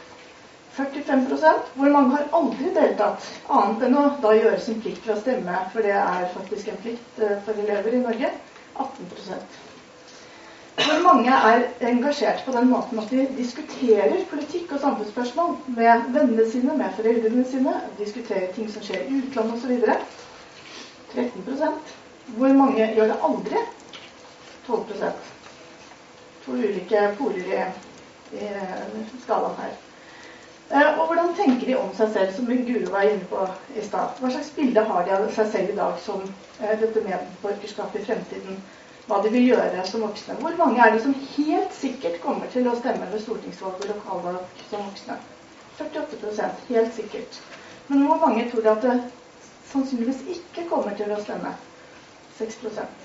45%, hvor mange har aldri deltatt, annet enn å da gjøre sin plikt ved å stemme, for det faktisk en plikt for elever i Norge. 18%. Hvor mange engasjert på den måten at de diskuterer politikk og samfunnsspørsmål med vennene sine, med foreldrene sine, diskuterer ting som skjer i utlandet og så videre. 13%. Hvor mange gjør det aldri? 12%. 2 ulike poler i skalaen her. Og hvordan tenker de om seg selv, som Guro var inne på i stad? Hva slags bilde har de av seg selv i dag som dette medborgerskapet i fremtiden? Hva de vil gjøre som voksne? Hvor mange det som helt sikkert kommer til å stemme ved stortingsvalg og lokalvalg som voksne? 48%, helt sikkert. Men hvor mange tror at det sannsynligvis ikke kommer til å stemme? 6%.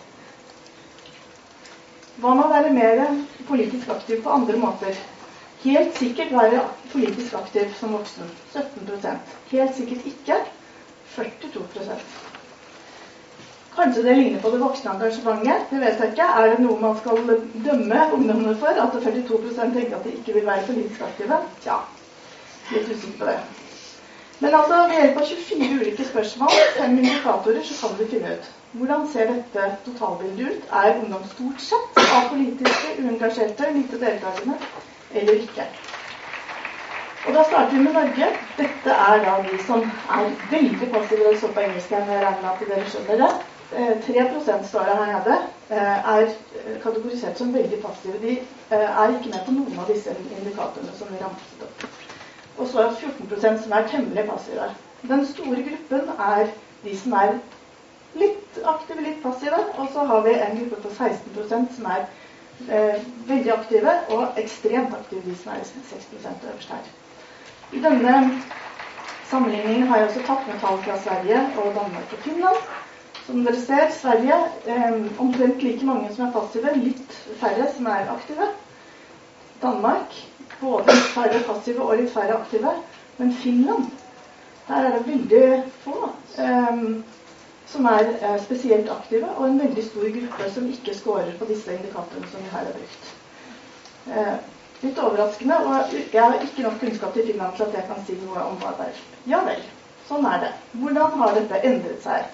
Hva må være mer politisk aktiv på andre måter? Helt sikkert være politisk aktiv som voksen. 17%. Helt sikkert ikke. 42%. Kanskje det ligner på det voksne engasjementet, det vet jeg ikke. Det noe man skal dømme ungdommene for, at 42% tenker at de ikke vil være politisk aktive? Tja, litt usikker på det. Men altså, ved hjelp av 24 ulike spørsmål, 5 indikatorer, så kan du finne ut. Hvordan ser dette totalbildet ut? Ungdom stort sett apolitiske, uengasjerte, lite deltakende, eller ikke? Og da starter vi med Norge. Dette da de som veldig passive, så på engelsk, jeg regner med at dere skjønner det. 3% står det her nede, kategorisert som veldig passive. De ikke med på noen av disse indikatorene som vi ramset opp. Og så 14% som temmelig passive. Den store gruppen de som litt aktive, litt passive, og så har vi en gruppe på 16% som veldig aktive, og ekstremt aktive, de som 6% øverst her. I denne sammenligningen har jeg også tatt med tall fra Sverige og Danmark og Finland. Som dere ser, Sverige omtrent like mange som passive, litt færre som aktive. Danmark, både litt færre passive og litt færre aktive. Men Finland, der det veldig få som spesielt aktive, og en veldig stor gruppe som ikke scorer på disse indikatorene som vi her har brukt. Litt overraskende, og jeg har ikke nok kunnskap til Finland til at jeg kan si noe om hva det Ja vel, sånn det. Hvordan har dette endret seg?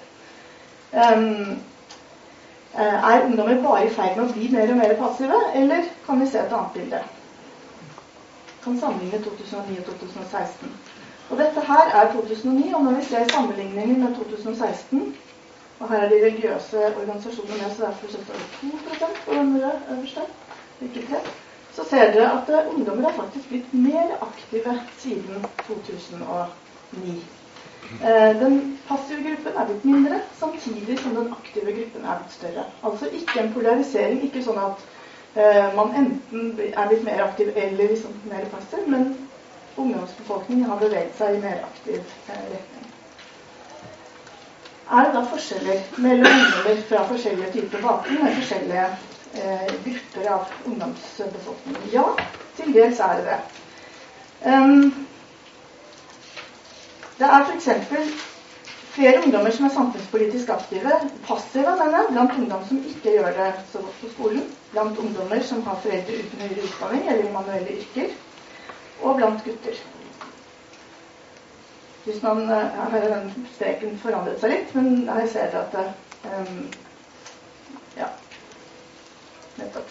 Ungdommer bare i ferd med å bli mer og mer passive, eller kan vi se et annet bilde? Kan sammenligne 2009 og 2016. Og dette her 2009, og når vi ser sammenligningen med 2016, Og her de religiøse organisasjonene med, så det prosjektet over 2% på den øverste, ikke 3%. Så ser dere at ungdommer faktisk blitt mer aktive siden 2009. Den passive gruppen blitt mindre, samtidig som den aktive gruppen blitt større. Altså ikke en polarisering, ikke sånn at man enten blitt mer aktiv eller liksom mer passiv, men ungdomsbefolkningen har beveget seg i mer aktiv retning. Det da forskjeller mellom ungdommer fra forskjellige typer bakgrunn og forskjellige grupper av ungdomsbefolkningen? Ja, til dels det det. Det for eksempel flere ungdommer som samfunnspolitisk aktive, passive blant ungdom som ikke gjør det så godt på skolen, blant ungdommer som har foreldre uten høyere utdanning eller manuelle yrker, og blant gutter. Hvis man har den streken forandret seg litt, men her ser dere at ja, nettopp.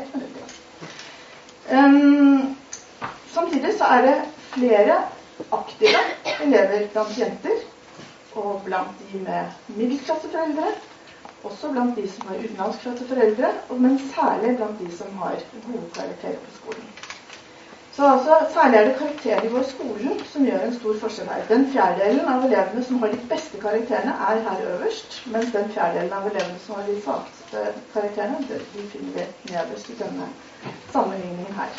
Samtidig så det flere aktive elever blant jenter, og blant de med middelklasseforeldre, også blant de som har utenlandsklasseforeldre, men særlig blant de som har gode karakterer på skolen. Så altså, særlig det karakternivået i skolen som gjør en stor forskjell her. Den fjerdedelen av elevene som har de beste karakterene her øverst, mens den fjerdedelen av elevene som har de svakeste karakterene, de finner vi nederst i denne sammenligningen her.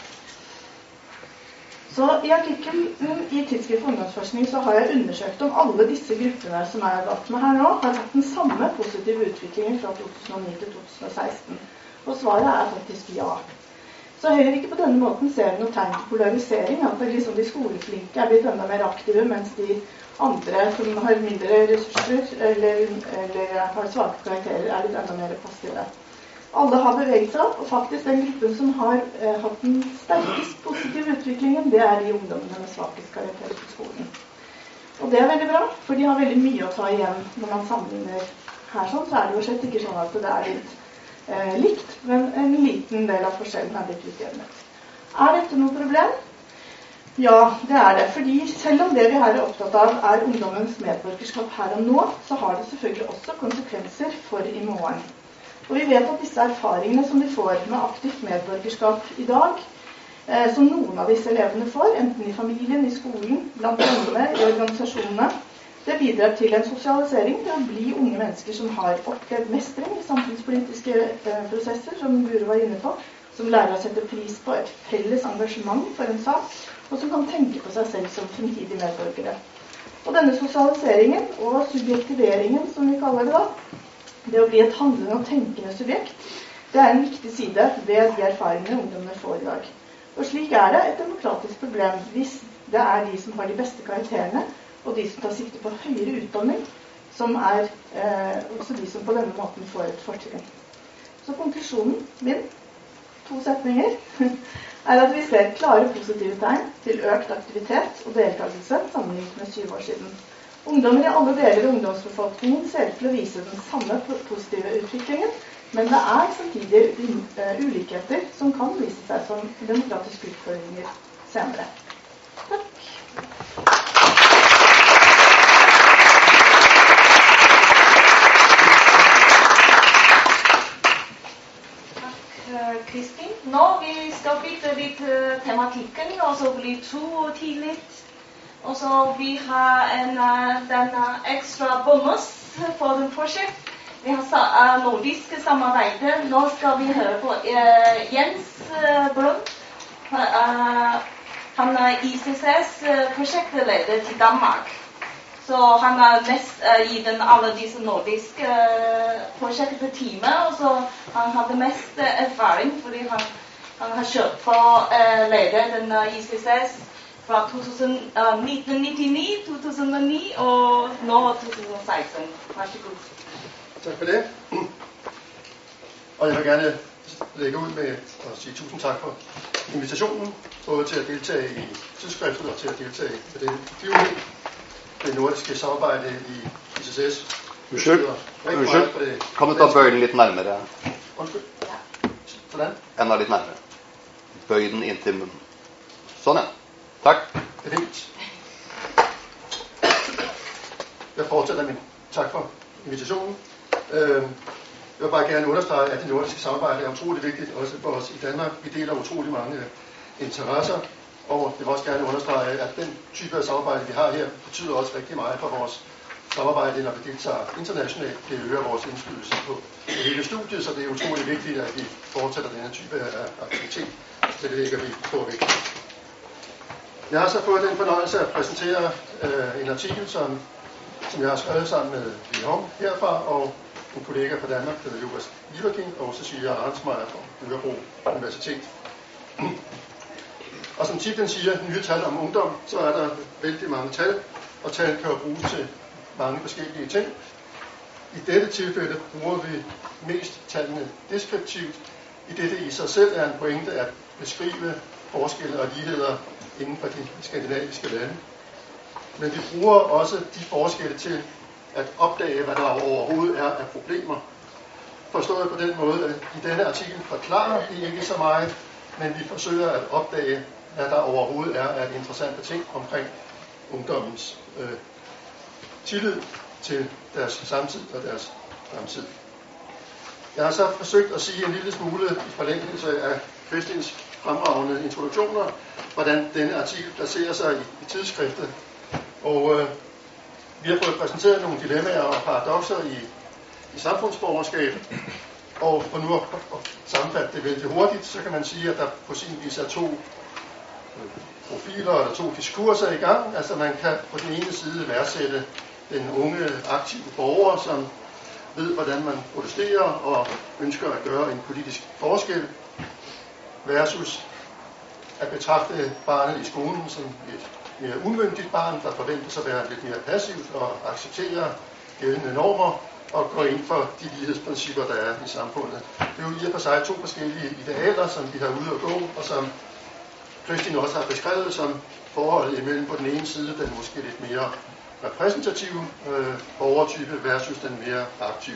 Så i artikkelen i Tidsskrift for ungdomsforskning så har jeg undersøkt om alle disse gruppene som valgt med her nå, har hatt den samme positive utviklingen fra 2009 til 2016. Og svaret faktisk ja. Så heller ikke på denne måten ser vi noe tegn til polarisering, at liksom de skoleflinke blitt enda mer aktive, mens de andre som har mindre ressurser eller har svake karakterer blitt enda mer passive. Alle har beveget seg opp, og faktisk den gruppen som har hatt den sterkest positive utviklingen, det de ungdommene med svakest karakterer på skolen. Og det veldig bra, for de har veldig mye å ta igjen når man sammenligner her sånn, så det jo slett ikke sånn at det litt likt, men en liten del av forskjellen blitt utjevnet. Dette noe problem? Ja, det det, fordi selv om det vi her opptatt av ungdommens medborgerskap her og nå, så har det selvfølgelig også konsekvenser for i morgen. Og vi vet at disse erfaringene som de får med aktivt medborgerskap i dag, som noen av disse elevene får, enten i familien, i skolen, blant venner, i organisasjonene, det bidrar til en sosialisering til å bli unge mennesker som har opplevd mestring i samfunnspolitiske prosesser, som Guro var inne på, som lærer å sette pris på et felles engasjement for en sak, og som kan tenke på seg selv som fremtidige medborgere. Og denne sosialiseringen og subjektiveringen, som vi kaller det da, det å bli et handlende og tenkende subjekt, det en viktig side ved de erfaringene ungdommene får i dag. Og slik det et demokratisk problem hvis det de som har de beste karakterene, og de som tar sikte på høyere utdanning, som også de som på denne måten får et fortrinn. Så konklusjonen min, 2 setninger, at vi ser klare positive tegn til økt aktivitet og deltakelse sammenlignet med 7 år siden. Ungdommer i alle deler av ungdomsbefolkningen ser til å vise den samme positive utviklingen, men det samtidig ulikheter som kan vise seg som demokratiske utfordringer senere. Takk. Kristin. Nå vi skal bytte litt tematikken, og så bli tidlig. Og så vi har den ekstra bonus for den prosjekt. Vi har nordiske samarbeider. Nå skal vi høre på Jens Blom. Han ICCs prosjektleder til Danmark. Så han mest i alle disse nordiske prosjektteamet, og så han hadde mest erfaring, fordi han har kjørt på leder den ICCs fra 1999, 2009 og nå 2016. Vær så god. Tak for det. Og jeg vil gerne lægge ud med at sige tusind tak for invitationen, både til at deltage i tidsskriftet og til at deltage i det nordiske samarbejde i ICCS. Unnskyld, kan du ta bøylen litt nærmere? Unnskyld? Sådan? Enda litt nærmere. Bøy den inn til munnen. Sånn, ja. Takk. Det fint. Jeg fortsætter min tak for invitationen. Jeg vil bare gerne understrege, at det nordiske samarbejde er utrolig vigtigt, også for os i Danmark. Vi deler utrolig mange interesser, og jeg vil også gerne understrege, at den type af samarbejde, vi har her, betyder også rigtig meget for vores samarbejde, når vi deltager internationalt. Det øger vores indflydelse på hele studiet, så det er utrolig vigtigt, at vi fortsætter denne type af aktivitet. Så det lægger vi stor vægt. Jeg har så fået den fornøjelse at præsentere en artikel, som jeg har skrevet sammen med Lyon herfra, og en kollega fra Danmark, der hedder Jonas Liverking, og Cecilia Arnsmeier fra Ørebro Universitet. Og som titlen siger, nye tal om ungdom, så er der vældig mange tal, og tal kan jo bruges til mange forskellige ting. I dette tilfælde bruger vi mest tallene deskriptivt, i det i sig selv er en pointe at beskrive forskelle og ligheder inden for de skandinaviske lande. Men vi bruger også de forskelle til at opdage, hvad der overhovedet er af problemer. Forstået på den måde, at i denne artikel forklarer vi ikke så meget, men vi forsøger at opdage, hvad der overhovedet er af interessante ting omkring ungdommens tillid til deres samtid og deres fremtid. Jeg har så forsøgt at sige en lille smule i forlængelse af Kristins fremragende introduktioner, hvordan denne artikel placerer sig i tidsskriftet. Og vi har fået præsenteret nogle dilemmaer og paradokser i samfundsborgerskab. Og for nu at sammenfatte det vældig hurtigt, så kan man sige, at der på sin vis er to profiler eller to diskurser i gang. Altså man kan på den ene side værdsætte den unge, aktive borger, som ved, hvordan man protesterer og ønsker at gøre en politisk forskel, versus at betragte barnet i skolen som et mere umyndigt barn, der forventes at være lidt mere passivt og acceptere gældende normer og gå ind for de lighedsprincipper, der er i samfundet. Det er jo i og for sig to forskellige idealer, som vi har ude at gå, og som Kristin også har beskrevet som forholdet imellem på den ene side den måske lidt mere repræsentative borgertype versus den mere aktive.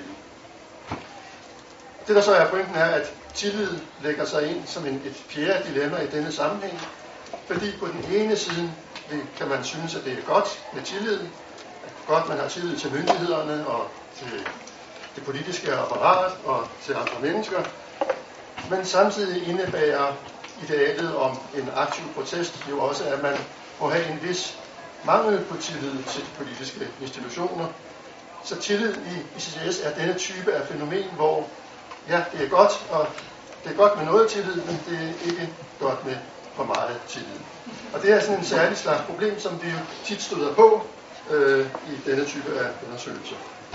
Det der så er pointen er, at tillid lægger sig ind som et fjerde dilemma i denne sammenhæng, fordi på den ene side kan man synes, at det er godt med tillid, godt man har tillid til myndighederne og til det politiske apparat og til andre mennesker, men samtidig indebærer idealet om en aktiv protest jo også, at man må have en vis mangel på tillid til de politiske institutioner. Så tillid i CCS er denne type af fænomen, hvor ja, det er godt, og det er godt med noget tillid, men det er ikke godt med for meget tillid. Og det er sådan en særlig slags problem, som vi jo tit støder på i denne type af undersøgelser.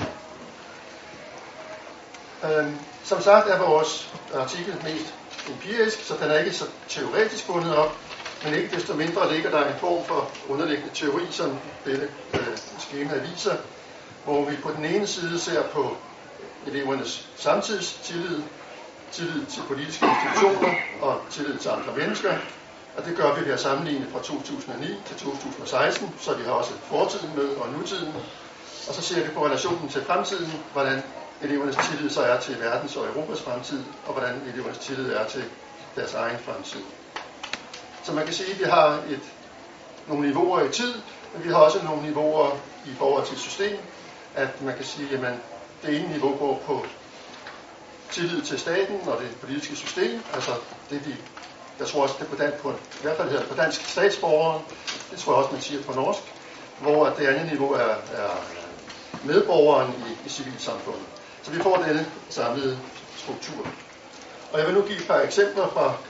Som sagt er vores artikel mest empirisk, så den er ikke så teoretisk bundet op, men ikke desto mindre ligger der en form for underliggende teori, som dette skema viser, hvor vi på den ene side ser på elevernes samtidstillid, tillid til politiske institutioner og tillid til andre mennesker, og det gør vi ved at sammenligne fra 2009 til 2016, så vi har også fortiden med og nutiden, og så ser vi på relationen til fremtiden, hvordan elevernes tillid så er til verdens og Europas fremtid, og hvordan elevernes tillid er til deres egen fremtid. Så man kan sige, at vi har nogle niveauer i tid, men vi har også nogle niveauer i forhold til et system, at man kan sige, at det ene niveau går på tillid til staten og det politiske system, altså det jeg tror også, det på i hvert fald hedder på dansk statsborgere, det tror jeg også, man siger på norsk, hvor det andet niveau er medborgeren i civilsamfundet. Så vi får denne samlede struktur. Og jeg vil nu give et par eksempler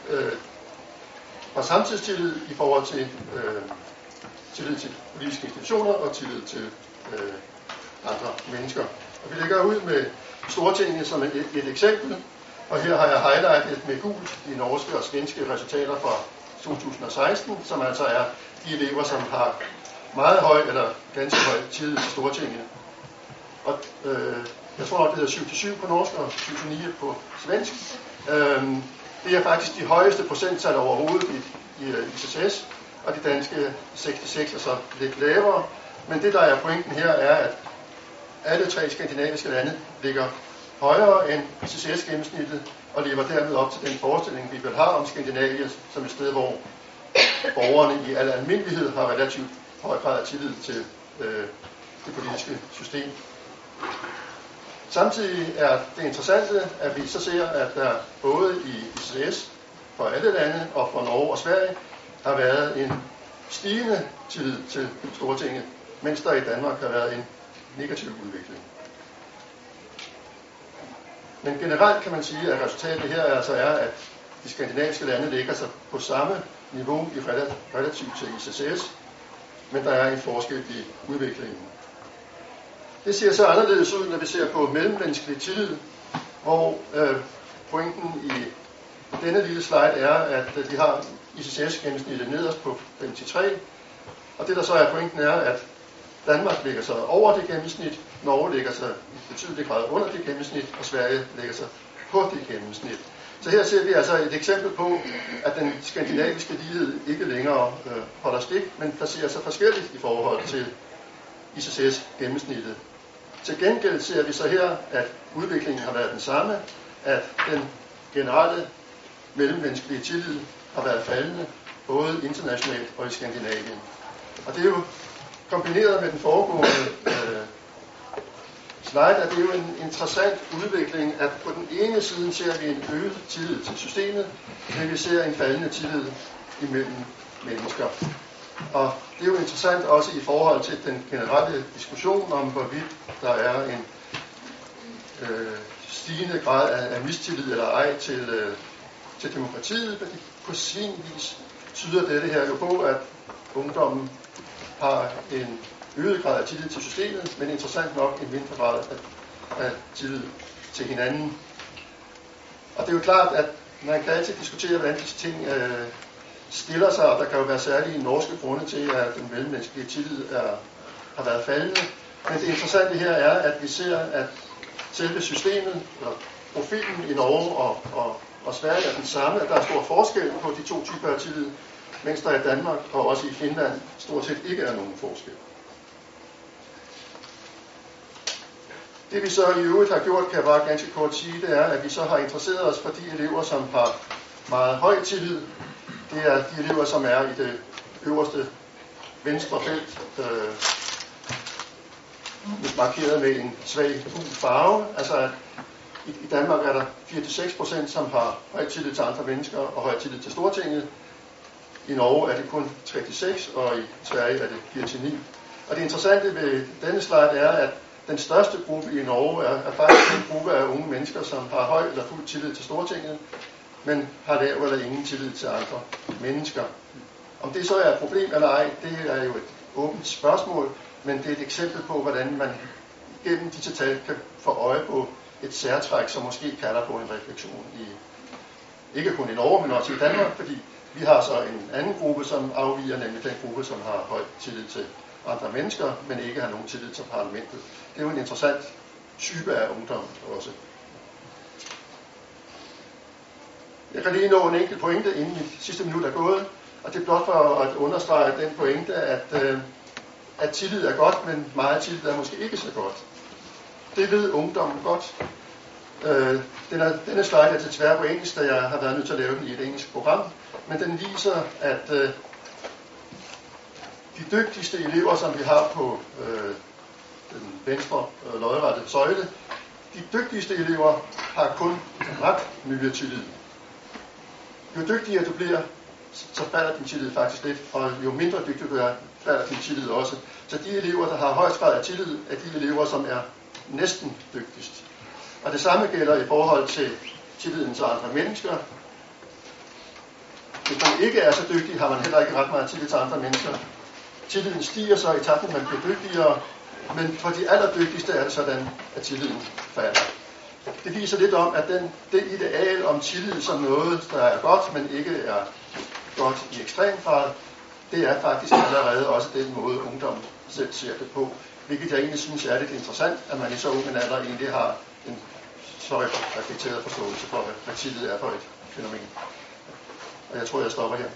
fra samtidstillid i forhold til tillid til politiske institutioner og tillid til andre mennesker. Og vi lægger ud med Stortinget som et eksempel, og her har jeg highlightet med gult de norske og svenske resultater fra 2016, som altså er de elever, som har meget høj eller ganske høj tillid til Stortinget. Og jeg tror nok, det hedder 7-7 på norsk og 7-9 på svensk. Det er faktisk de højeste procenttal overhovedet i CCS, og de danske 66 er så lidt lavere. Men det, der er pointen her, er, at alle tre skandinaviske lande ligger højere end CCS-gennemsnittet, og lever dermed op til den forestilling, vi vil have om Skandinavien som et sted, hvor borgerne i al almindelighed har relativt høj grad af tillid til det politiske system. Samtidig er det interessante, at vi så ser, at der både i ICCS for alle lande og for Norge og Sverige har været en stigende tillid til Stortinget, mens der i Danmark har været en negativ udvikling. Men generelt kan man sige, at resultatet her altså er, at de skandinaviske lande ligger sig på samme niveau i relativt til ICCS, men der er en forskel i udviklingen. Det ser så anderledes ud, når vi ser på mellemmenneskelig tillid, hvor pointen i denne lille slide er, at de har ICCS-gennemsnittet nederst på 53, og det der så er pointen er, at Danmark ligger sig over det gennemsnit, Norge ligger sig i betydelig grad under det gennemsnit, og Sverige ligger sig på det gennemsnit. Så her ser vi altså et eksempel på, at den skandinaviske lighed ikke længere holder stik, men placerer sig forskelligt i forhold til ICCS-gennemsnittet. Til gengæld ser vi så her, at udviklingen har været den samme, at den generelle mellemmenneskelige tillid har været faldende, både internationalt og i Skandinavien. Og det er jo kombineret med den foregående slide, at det er jo en interessant udvikling, at på den ene side ser vi en øget tillid til systemet, men vi ser en faldende tillid imellem mennesker. Og det er jo interessant også i forhold til den generelle diskussion om, hvorvidt der er en stigende grad af mistillid eller ej til demokratiet, fordi på sin vis tyder dette her jo på, at ungdommen har en øget grad af tillid til systemet, men interessant nok en mindre grad af tillid til hinanden. Og det er jo klart, at man kan altid diskutere, hvordan disse ting stiller sig, og der kan jo være særlige norske grunde til, at den mellemmenneskelige tillid har været faldende. Men det interessante her er, at vi ser, at selve systemet, og profilen i Norge og Sverige er den samme, at der er stor forskel på de to typer af tillid, mens der i Danmark og også i Finland stort set ikke er nogen forskel. Det vi så i øvrigt har gjort, kan jeg bare ganske kort sige, det er, at vi så har interesseret os for de elever, som har meget høj tillid. Det er de elever, som er i det øverste venstre felt, markeret med en svag gul farve. Altså at i Danmark er der 4-6%, som har høj tillid til andre mennesker og høj tillid til Stortinget. I Norge er det kun 3-6, og i Sverige er det 4-9. Og det interessante ved denne slide er, at den største gruppe i Norge er faktisk en gruppe af unge mennesker, som har høj eller fuld tillid til Stortinget, men har lav eller ingen tillid til andre mennesker. Om det så er et problem eller ej, det er jo et åbent spørgsmål, men det er et eksempel på, hvordan man gennem disse tal kan få øje på et særtræk, som måske kalder på en refleksion i, ikke kun i Norge, men også i Danmark, fordi vi har så en anden gruppe, som afviger, nemlig den gruppe, som har høj tillid til andre mennesker, men ikke har nogen tillid til parlamentet. Det er jo en interessant type af ungdom også. Jeg kan lige nå en enkelt pointe, inden mit sidste minut er gået, og det er blot for at understrege den pointe, at tillid er godt, men meget tillid er måske ikke så godt. Det ved ungdommen godt. Denne slide er desværre på engelsk, da jeg har været nødt til at lave den i et engelsk program, men den viser, at de dygtigste elever, som vi har på den venstre lodrette søjle, de dygtigste elever har kun ret mye tillid. Jo dygtigere du bliver, så falder din tillid faktisk lidt, og jo mindre dygtig du er, falder din tillid også. Så de elever, der har højst grad af tillid, er de elever, som er næsten dygtigst. Og det samme gælder i forhold til tilliden til andre mennesker. Hvis man ikke er så dygtig, har man heller ikke ret meget tillid til andre mennesker. Tilliden stiger så i takt, at man bliver dygtigere, men for de allerdygtigste er det sådan, at tilliden falder. Det viser lidt om, at det ideal om tillid som noget, der er godt, men ikke er godt i ekstrem grad, det er faktisk allerede også den måde, ungdommen selv ser det på. Hvilket jeg egentlig synes er lidt interessant, at man i så ung en alder egentlig har en så reflekteret forståelse for, hvad tillid er for et fænomen. Og jeg tror, jeg stopper her.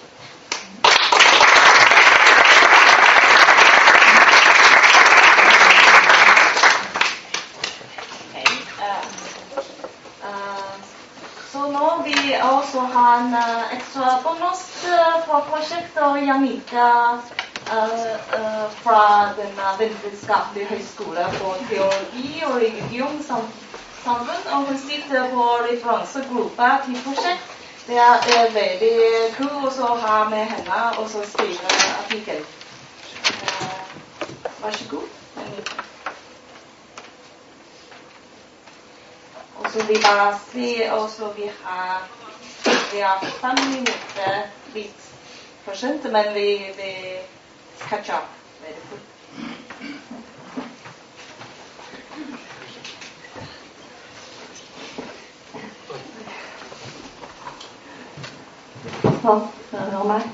Så nå vi også har en ekstra bonus for prosjektet Janita fra den vitenskapelige høyskole på teologi og religionssamfunn, og hun sitter på referansegruppa til prosjekt. Det veldig kult å ha med henne og så skrive artikkel. Vær så god. Og så vi bare sier, og så vi har 5 minutter litt for sent, men vi catch up veldig fort. Sånn, dere hører meg?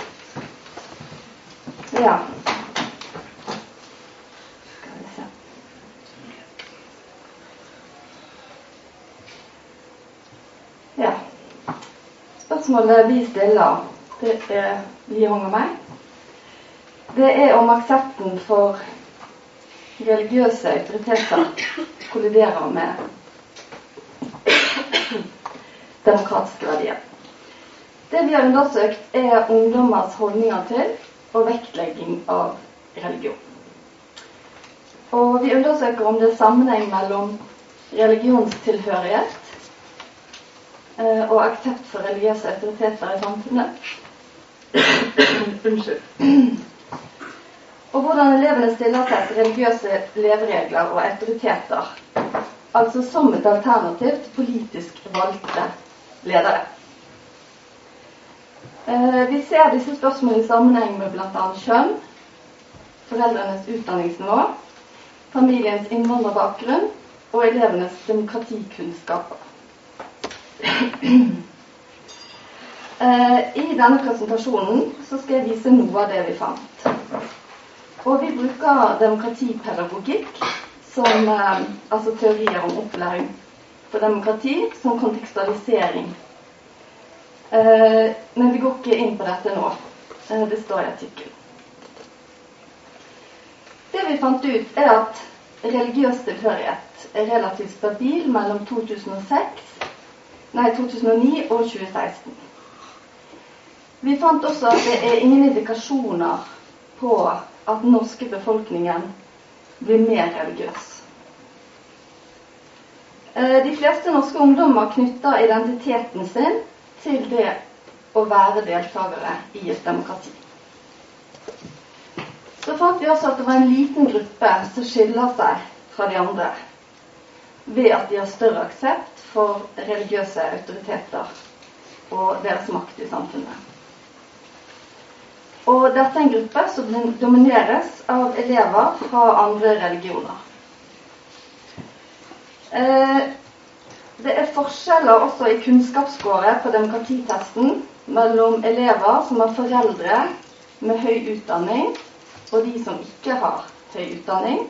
Ja. Skal vi se. Ja. Spørsmålet vi stiller, det Li-Hong og meg. Det om aksepten for religiøse autoriteter kolliderer med demokratiske verdier. Det vi har undersøkt ungdommers holdninger til og vektlegging av religion. Og vi undersøker om det sammenheng mellom religionstilhørighet og aksept for religiøse autoriteter i samfunnet. Unnskyld. Og hvordan elevene stiller seg til religiøse leveregler og autoriteter, altså som et alternativ til politisk valgte ledere. Vi ser disse spørsmålene i sammenheng med blant annet kjønn, foreldrenes utdanningsnivå, familiens innvandrerbakgrunn og elevenes demokratikunnskaper. I denne presentasjonen så skal jeg vise noe av det vi fant. Og vi bruker demokratipedagogikk, som, altså teorier om opplæring for demokrati, som kontekstualisering. Men vi går ikke inn på dette nå. Det står i artikkelen. Det vi fant ut at religiøs tilhørighet relativt stabil mellom 2009 og 2016. Vi fant også at det ingen indikasjoner på at den norske befolkningen blir mer religiøs. De fleste norske ungdommer knytter identiteten sin til det å være deltakere i et demokrati. Så fant vi også at det var en liten gruppe som skiller seg fra de andre, ved at de har større aksept for religiøse autoriteter og deres makt i samfunnet. Og dette en gruppe som domineres av elever fra andre religioner. Det forskjeller også i kunnskapsskåret på demokratitesten mellom elever som har foreldre med høy utdanning og de som ikke har høy utdanning.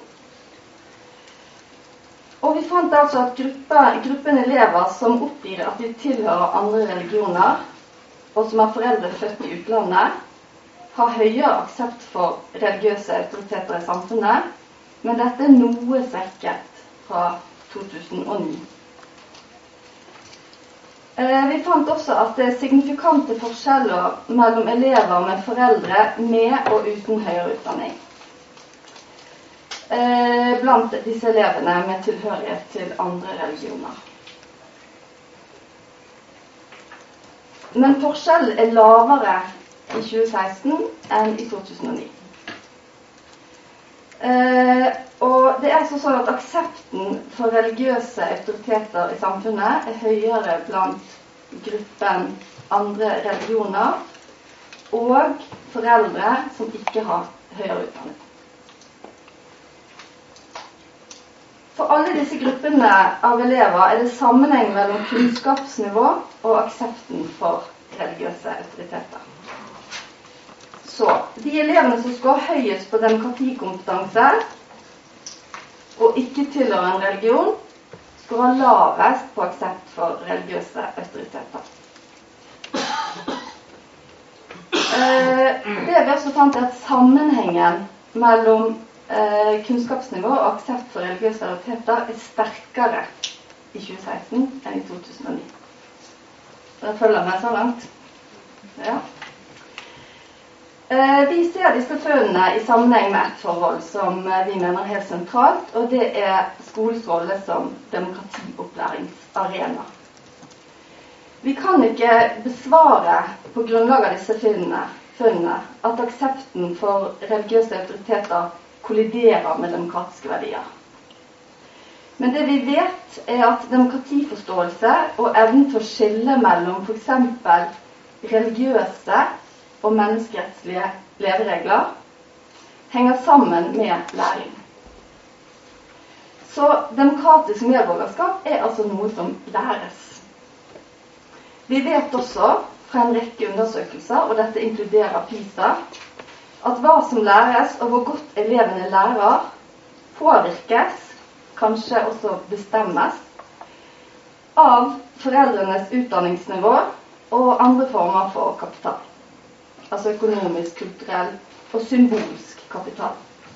Og vi fant altså at gruppen elever som oppgir at de tilhører andre religioner og som har foreldre født i utlandet, har høyere aksept for religiøse autoriteter i samfunnet, men dette noe svekket fra 2009. Vi fant også at det signifikante forskjeller mellom elever med foreldre med og uten høyere utdanning. Blant disse elevene med tilhørighet til andre religioner. Men forskjellen lavere i 2016 enn i 2009. Og det sånn at aksepten for religiøse autoriteter i samfunnet høyere blant gruppen andre religioner og foreldre som ikke har høyere utdanning. For alle disse gruppene av elever det sammenheng mellom kunnskapsnivå og aksepten for religiøse autoriteter. Så, de elevene som skal høyest på demokratikompetanse og ikke tilhører en religion, skal ha lavest på aksept for religiøse autoriteter. Det vi også fant at sammenhengen mellom kunnskapsnivå og aksept for religiøse autoriteter sterkere i 2016 enn i 2009. Dere følger meg så langt? Ja. Vi ser disse funnene i sammenheng med et forhold som vi mener er helt sentralt, og det er skolens rolle som demokratiopplæringsarena. Vi kan ikke besvare på grunnlag av disse funnene at aksepten for religiøse autoriteter kolliderer med demokratiske verdier. Men det vi vet er at demokratiforståelse og evnen til å skille mellom for eksempel religiøse og menneskerettslige leveregler henger sammen med læring. Så demokratisk medborgerskap er altså noe som læres. Vi vet også fra en rekke undersøkelser, og dette inkluderer PISA, at hva som læres og hvor godt elevene lærer påvirkes, kanskje også bestemmes, av foreldrenes utdanningsnivå og andre former for kapital. Altså økonomisk, kulturell og symbolsk kapital.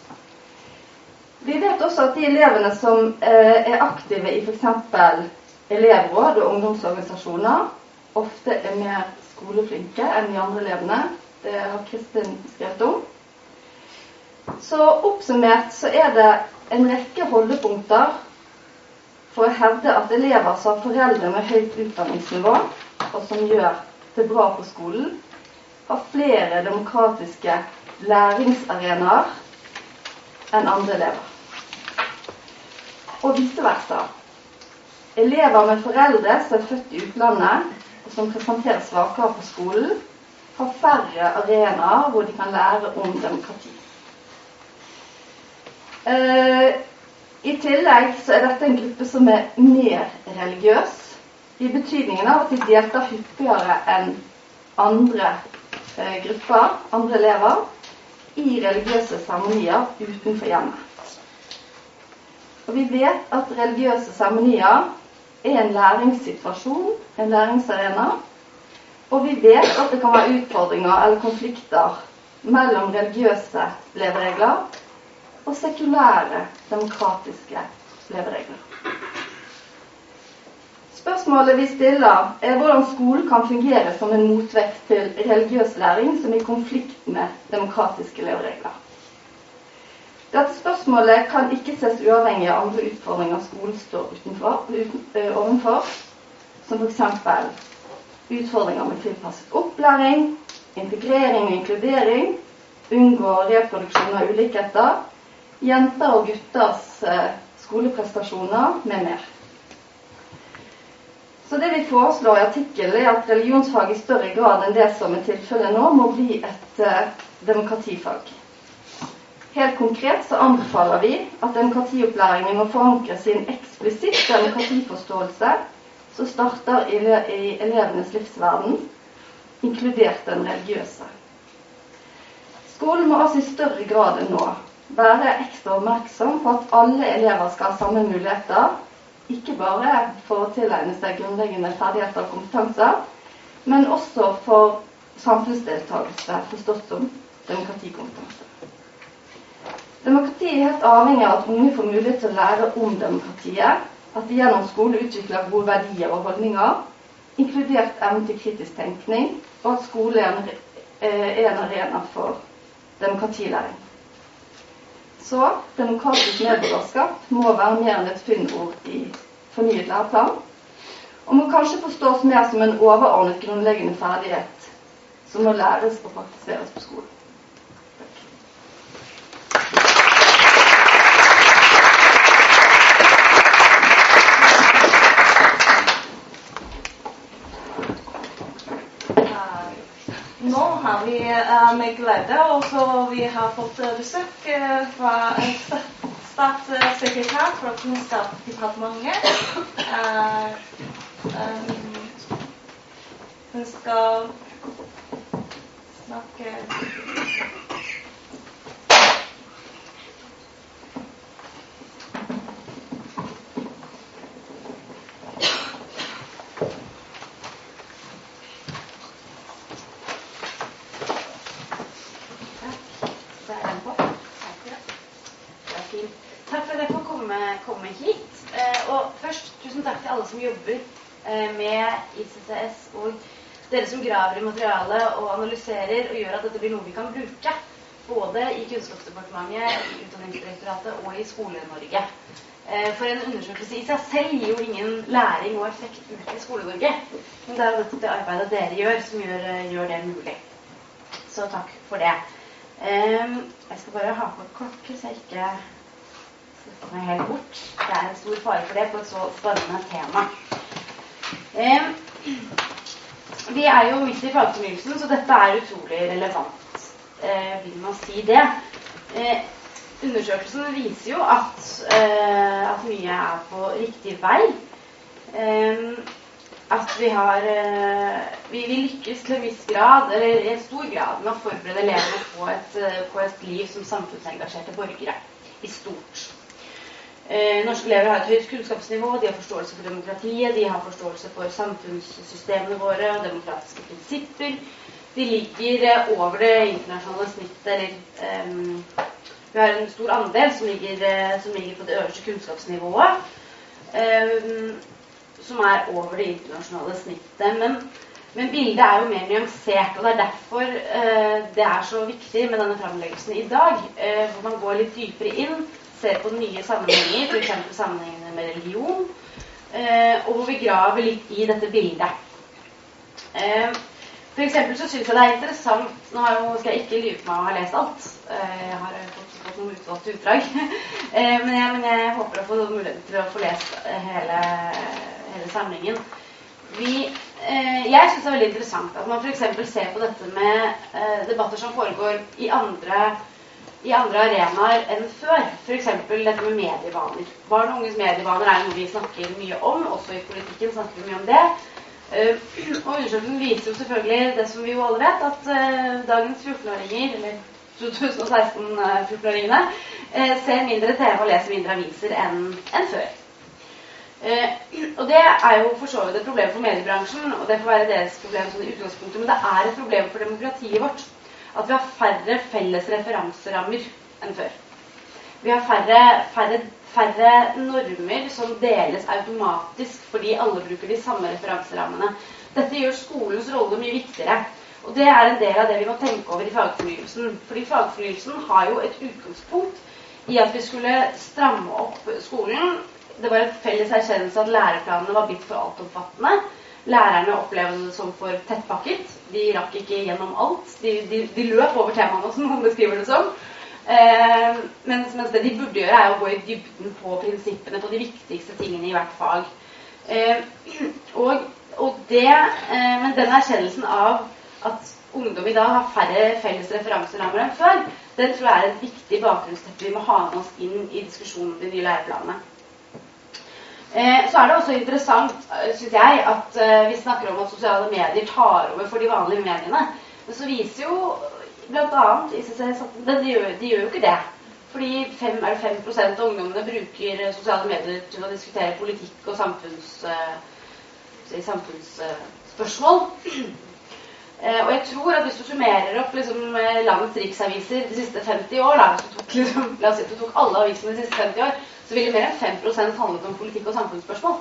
Vi vet også at de elevene som er aktive i for eksempel elevråd og ungdomsorganisasjoner, ofte er mer skoleflinke enn de andre elevene. Det har Kristin skrevet om. Så oppsummert så er det en rekke holdepunkter for å hevde at elever som har foreldre med høyt utdanningsnivå, og som gjør det bra på skolen, har flere demokratiske læringsarenaer enn andre elever. Og vice versa. Elever med foreldre som er født i utlandet, og som presenterer svakere på skolen, har færre arenaer hvor de kan lære om demokrati. I tillegg så er dette en gruppe som er mer religiøs, i betydningen av at de deltar hyppigere enn andre grupper, andre elever, i religiøse seremonier utenfor hjemmet. Og vi vet at religiøse seremonier er en læringssituasjon, en læringsarena, og vi vet at det kan være utfordringer eller konflikter mellom religiøse leveregler og sekulære, demokratiske leveregler. Spørsmålet vi stiller er hvordan skolen kan fungere som en motvekt til religiøs læring som er i konflikt med demokratiske leveregler. Dette spørsmålet kan ikke ses uavhengig av andre utfordringer skolen står ovenfor, som for eksempel utfordringer med tilpasset opplæring, integrering og inkludering, unngå reproduksjon av ulikheter, jenter og gutters skoleprestasjoner med mer. Så det vi foreslår i artikkelen er at religionsfag i større grad enn det som er tilfellet nå må bli et demokratifag. Helt konkret så anbefaler vi at demokratiopplæringen må forankres i en eksplisitt demokratiforståelse som starter i elevenes livsverden, inkludert den religiøse. Skolen må altså i større grad enn nå være ekstra oppmerksom på at alle elever skal ha samme muligheter, ikke bare for å tilegne seg grunnleggende ferdigheter og kompetanser, men også for samfunnsdeltakelse, forstått som demokratikompetanse. Demokrati er helt avhengig av at unge får mulighet til å lære om demokratiet, at de gjennom skole utvikler gode verdier og holdninger, inkludert evne til kritisk tenkning, og at skole er en arena for demokratilæring. Så demokratisk medborgerskap må være mer enn et fyndord i fornyet læreplan, og må kanskje forstås mer som en overordnet grunnleggende ferdighet som må læres og praktiseres på skolen. Nå har vi med glede, og så vi har fått besøk fra statssekretær fra Kunnskapsdepartementet. Hun skal snakke. Takk for at jeg får komme hit. Og først, tusen takk til alle som jobber med ICCS og dere som graver i materialet og analyserer og gjør at dette blir noe vi kan bruke, både i Kunnskapsdepartementet, i Utdanningsdirektoratet og i Skole-Norge. For en undersøkelse i seg selv gir jo ingen læring og effekt ut i Skole-Norge, men det er jo nettopp det arbeidet dere gjør som gjør det mulig. Så takk for det. Jeg skal bare ha på klokke så jeg ikke slipper meg helt bort. Det er en stor fare for det på et så spennende tema. Vi er jo midt i fagfornyelsen, så dette er utrolig relevant, vil man si det. Undersøkelsen viser jo at mye er på riktig vei. At vi lykkes til en viss grad, eller i en stor grad, med å forberede elevene på et liv som samfunnsengasjerte borgere i stort. Norske elever har et høyt kunnskapsnivå, de har forståelse for demokratiet, de har forståelse for samfunnssystemene våre og demokratiske prinsipper. De ligger over det internasjonale snittet, vi har en stor andel som ligger på det øverste kunnskapsnivået, som er over det internasjonale snittet. Men bildet er jo mer nyansert, og det er derfor det er så viktig med denne fremleggelsen i dag, hvor man går litt dypere inn, ser på nye sammenhenger, for eksempel sammenhengene med religion, og hvor vi graver litt i dette bildet. For eksempel så synes jeg det er interessant, nå skal jeg ikke lyve på meg å ha lest alt, jeg har fått noen utvalgte utdrag, men jeg håper å få mulighet til å få lest hele samlingen. Jeg synes det er veldig interessant at man for eksempel ser på dette med debatter som foregår i andre arenaer enn før. For eksempel dette med medievaner. Barn og unges medievaner er noe vi snakker mye om, også i politikken snakker vi mye om det. Og undersøkelsen viser jo selvfølgelig det som vi jo alle vet, at dagens 14-åringer, eller 2016 14-åringene, ser mindre TV og leser mindre aviser enn før. Og det er jo for så vidt et problem for mediebransjen, og det får være deres problem som i utgangspunktet, men det er et problem for demokratiet vårt at vi har færre felles referanserammer enn før. Vi har færre normer som deles automatisk fordi alle bruker de samme referanserammene. Dette gjør skolens rolle mye viktigere, og det er en del av det vi må tenke over i fagfornyelsen. Fordi fagfornyelsen har jo et utgangspunkt i at vi skulle stramme opp skolen. Det var et felles erkjennelse at læreplanene var blitt for altomfattende. Lærerne opplevde det som for tettpakket. De rakk ikke gjennom alt. De løp over temaene, som noen beskriver det som. Mens det de burde gjøre er å gå i dybden på prinsippene, på de viktigste tingene i hvert fag. Men den erkjennelsen av at ungdom i dag har færre felles referanserammer enn før, den tror jeg er et viktig bakgrunnsteppe vi må ha med oss inn i diskusjonen om de nye læreplanene. Så er det også interessant, synes jeg, at vi snakker om at sosiale medier tar over for de vanlige mediene. Men så viser jo blant annet de gjør jo ikke det. Fordi 5% av ungdommene bruker sosiale medier til å diskutere politikk og samfunnsspørsmål. Og jeg tror at hvis du summerer opp landets riksaviser de siste 50 år, la oss si at du tok alle avisene de siste 50 år, så ville mer enn 5% handlet om politikk og samfunnsspørsmål.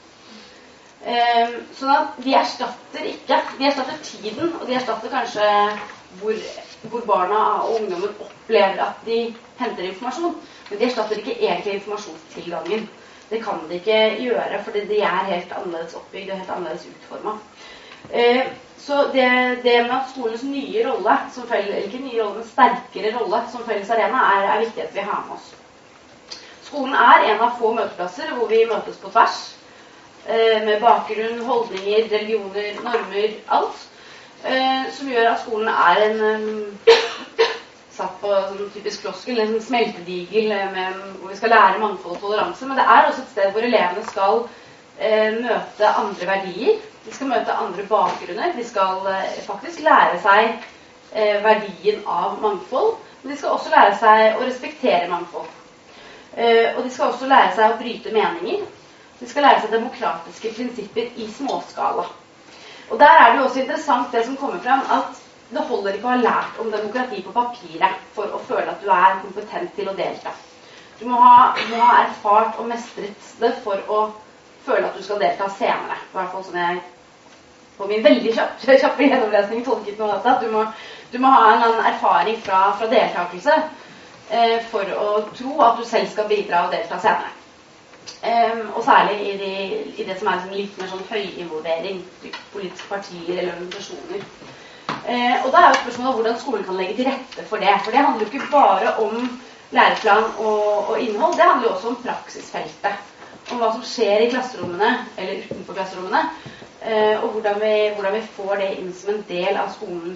Sånn at de erstatter tiden, og de erstatter kanskje hvor barna og ungdommen opplever at de henter informasjon, men de erstatter ikke egentlig informasjonstilgangen. Det kan de ikke gjøre, fordi de er helt annerledes oppbygd og helt annerledes utformet. Så det med at skolens nye rolle, eller ikke nye rolle, men sterkere rolle som felles arena, er viktig at vi har med oss. Skolen er en av få møteplasser hvor vi møtes på tvers, med bakgrunn, holdninger, religioner, normer, alt, som gjør at skolen er satt på en typisk floskel, en smeltedigel, hvor vi skal lære mangfold og toleranse, men det er også et sted hvor elevene skal møte andre verdier, de skal møte andre bakgrunner, de skal faktisk lære seg verdien av mangfold, men de skal også lære seg å respektere mangfold. Og de skal også lære seg å bryte meninger. De skal lære seg demokratiske prinsipper i småskala. Og der er det jo også interessant det som kommer frem, at det holder ikke å ha lært om demokrati på papiret for å føle at du er kompetent til å delta. Du må ha erfart og mestret det for å føle at du skal delta senere. I hvert fall sånn jeg på min veldig kjappe gjennomlesning tolket noe av dette, at du må ha en annen erfaring fra deltakelse for å tro at du selv skal bidra og delta senere. Og særlig i det som liksom litt mer sånn høyinvolvering, politiske partier eller organisasjoner. Og da jo spørsmålet hvordan skolen kan legge til rette for det. For det handler jo ikke bare om læreplan og innhold, det handler jo også om praksisfeltet. Om hva som skjer i klasserommene, eller utenfor klasserommene, og hvordan vi får det inn som en del av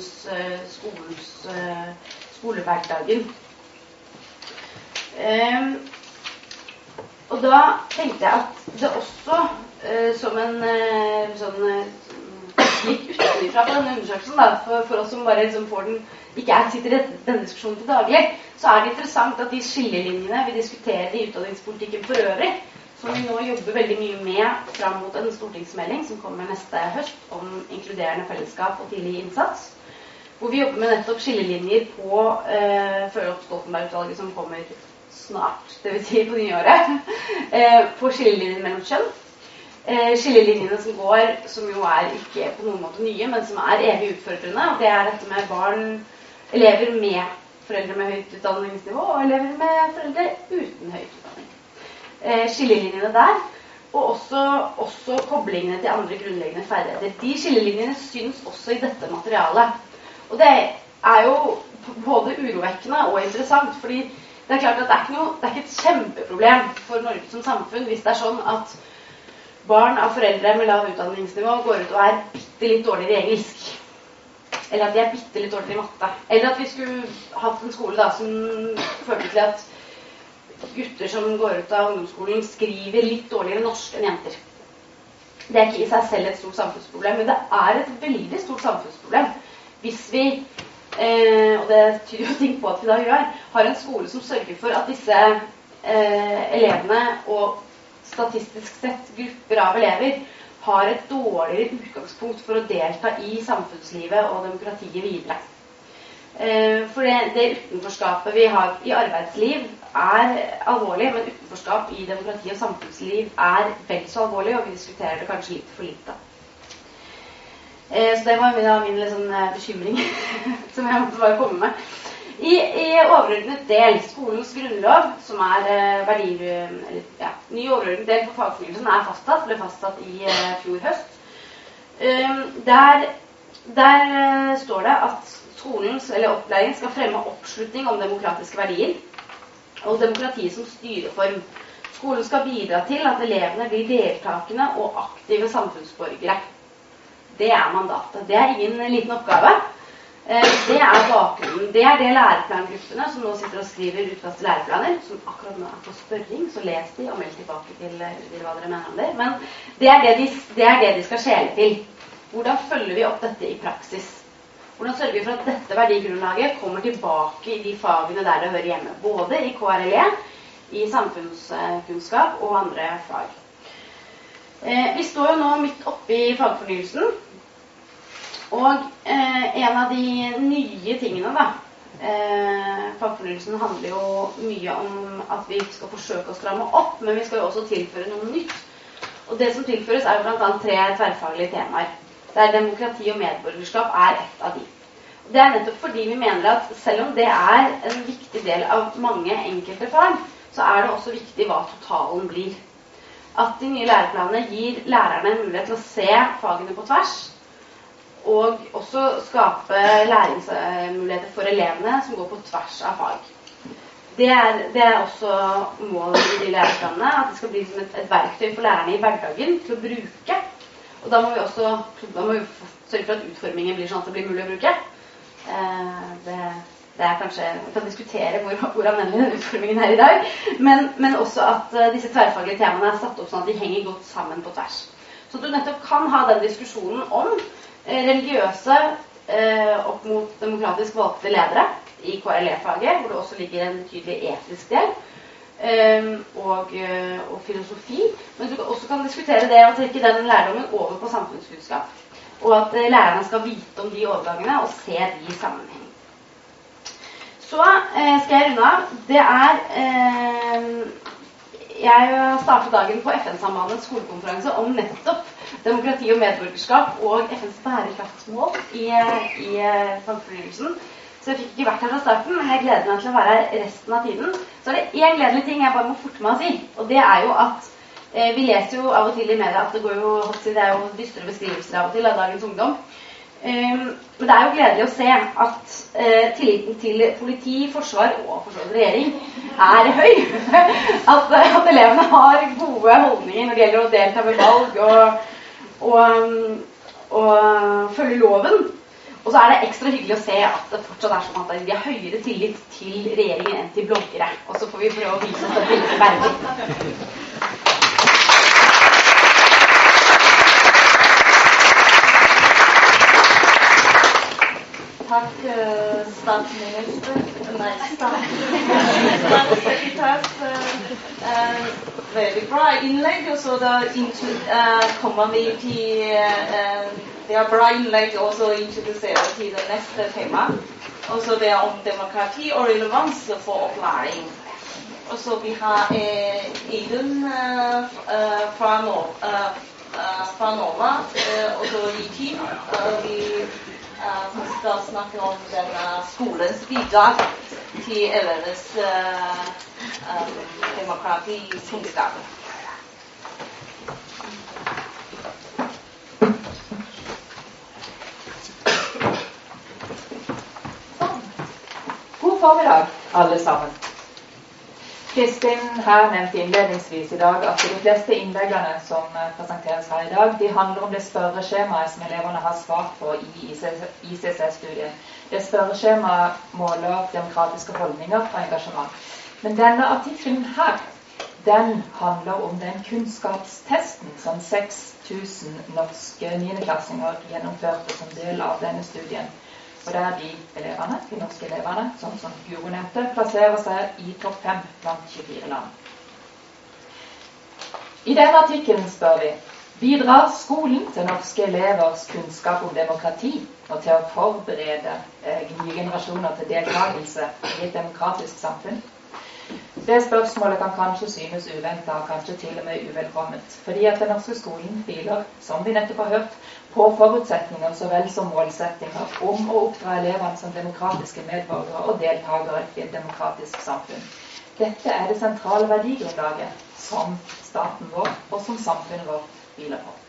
skolehverdagen. Og da tenkte jeg at det også, som en litt utenfra på denne undersøkelsen, da, for oss som bare liksom får den, ikke sitter i denne diskusjonen til daglig, så det interessant at de skillelinjene vi diskuterer i utdanningspolitikken for øvrig, som vi nå jobber veldig mye med fram mot en stortingsmelding som kommer neste høst om inkluderende fellesskap og tidlig innsats, hvor vi jobber med nettopp skillelinjer på følge opp Stoltenberg-utvalget som kommer snart, det vil si på nyåret, på skillelinjer mellom kjønn. Skillelinjene som går, som jo ikke på noen måte nye, men som evig utfordrende, og det dette med elever med foreldre med høyt utdanningsnivå og elever med foreldre uten høyt utdanning. Skillelinjene der, og også koblingene til andre grunnleggende ferdigheter. De skillelinjene syns også i dette materialet. Og det jo både urovekkende og interessant, fordi det klart at det ikke et kjempeproblem for Norge som samfunn hvis det sånn at barn av foreldre med lav utdanningsnivå går ut og bitte litt dårligere i engelsk. Eller at de bitte litt dårligere i matte. Eller at vi skulle hatt en skole da, som førte til at gutter som går ut av ungdomsskolen skriver litt dårligere norsk enn jenter. Det ikke i seg selv et stort samfunnsproblem, men det et veldig stort samfunnsproblem hvis vi, og det tyder jo ting på at vi da gjør, har en skole som sørger for at disse elevene og statistisk sett grupper av elever har et dårligere utgangspunkt for å delta i samfunnslivet og demokratiet videre. For det utenforskapet vi har i arbeidsliv alvorlig, men utenforskap i demokrati og samfunnsliv vel så alvorlig, og vi diskuterer det kanskje litt for lite. Så det var min liksom, bekymring som jeg måtte bare komme med. I overordnet del, skolens grunnlov, som ny overordnet del for fagfornyelsen fastsatt, ble fastsatt i fjor høst. Der står det at skolens eller opplæring skal fremme oppslutning om demokratiske verdier og demokratiet som styreform. Skolen skal bidra til at elevene blir deltakende og aktive samfunnsborgere. Det mandatet. Det ingen liten oppgave. Det bakgrunnen. Det det læreplangruppene som nå sitter og skriver utkast til læreplaner, som akkurat nå på spørring, så les de og meld tilbake til hva dere mener om det. Men det de skal skjele til. Hvordan følger vi opp dette i praksis? Hvordan sørger vi for at dette verdigrunnlaget kommer tilbake i de fagene der det hører hjemme, både i KRLE, i samfunnskunnskap og andre fag. Vi står jo nå midt oppe i fagfornyelsen, og en av de nye tingene da, fagfornyelsen handler jo mye om at vi skal forsøke å stramme opp, men vi skal jo også tilføre noe nytt. Og det som tilføres jo blant annet 3 tverrfaglige temaer, der demokrati og medborgerskap et av de. Det nettopp fordi vi mener at selv om det en viktig del av mange enkelte fag, så det også viktig hva totalen blir. At de nye læreplanene gir lærerne en mulighet til å se fagene på tvers, og også skape læringsmuligheter for elevene som går på tvers av fag. Det også målet i de læreplanene, at det skal bli som et verktøy for lærerne i hverdagen til å bruke. Og da må vi sørge for at utformingen blir sånn at det blir mulig å bruke. Det kanskje, vi kan diskutere hvor anvendelig den utformingen i dag, men også at disse tverrfaglige temaene satt opp sånn at de henger godt sammen på tvers. Så at du nettopp kan ha den diskusjonen om religiøse opp mot demokratisk valgte ledere i KRLE-faget, hvor det også ligger en tydelig etisk del, og filosofi, men du også kan diskutere det å trekke den lærdommen over på samfunnskunnskap, og at lærerne skal vite om de overgangene og se de i sammenheng. Så skal jeg runde av. Det jeg startet dagen på FN-sambandets skolekonferanse om nettopp demokrati og medborgerskap og FNs bærekraftsmål i samfunnsfornyelsen. Så jeg fikk ikke vært her fra starten, men jeg gleder meg til å være her resten av tiden. Så er det en gledelig ting jeg bare må forte meg å si, og det er jo at vi leser jo av og til i media at det er jo dystre beskrivelser av og til av dagens ungdom. Men det er jo gledelig å se at tilliten til politi, forsvar og regjering er høy. At elevene har gode holdninger når det gjelder å delta ved valg og følge loven. Og så er det ekstra hyggelig å se at det fortsatt er sånn at de har høyere tillit til regjeringen enn til bloggere. Og så får vi prøve å vise oss at det er verdig. Takk, statsminister. Nei, veldig bra innlegg. Og så da kommer vi til det er bra innlegg også å introdusere til det neste tema. Og så det er om demokrati og relevans for opplæring. Og så vi har Idun fra Nova, og så i team. Vi skal snakke om skolens bidrag til elevenes demokratikunnskap. God formiddag, alle sammen. Kristin her nevnte innledningsvis i dag at de fleste innleggene som presenteres her i dag, de handler om det spørreskjemaet som elevene har svart på i ICC-studien. Det spørreskjemaet måler demokratiske holdninger og engasjement. Men denne artikkelen her, den handler om den kunnskapstesten som 6000 norske 9.-klassinger gjennomførte som del av denne studien. Og der de norske elevene, som Guro nevnte, plasserer seg i topp 5 blant 24 land. I denne artikkelen spør vi, bidrar skolen til norske elevers kunnskap om demokrati og til å forberede nye generasjoner til deltakelse i et demokratisk samfunn? Det spørsmålet kan kanskje synes uventet og kanskje til og med uvelkomment, fordi at den norske skolen hviler, som vi nettopp har hørt, på forutsetninger så vel som målsettinger om å oppdra elevene som demokratiske medborgere og deltakere i et demokratisk samfunn. Dette er det sentrale verdigrunnlaget som staten vår og som samfunnet vårt hviler på.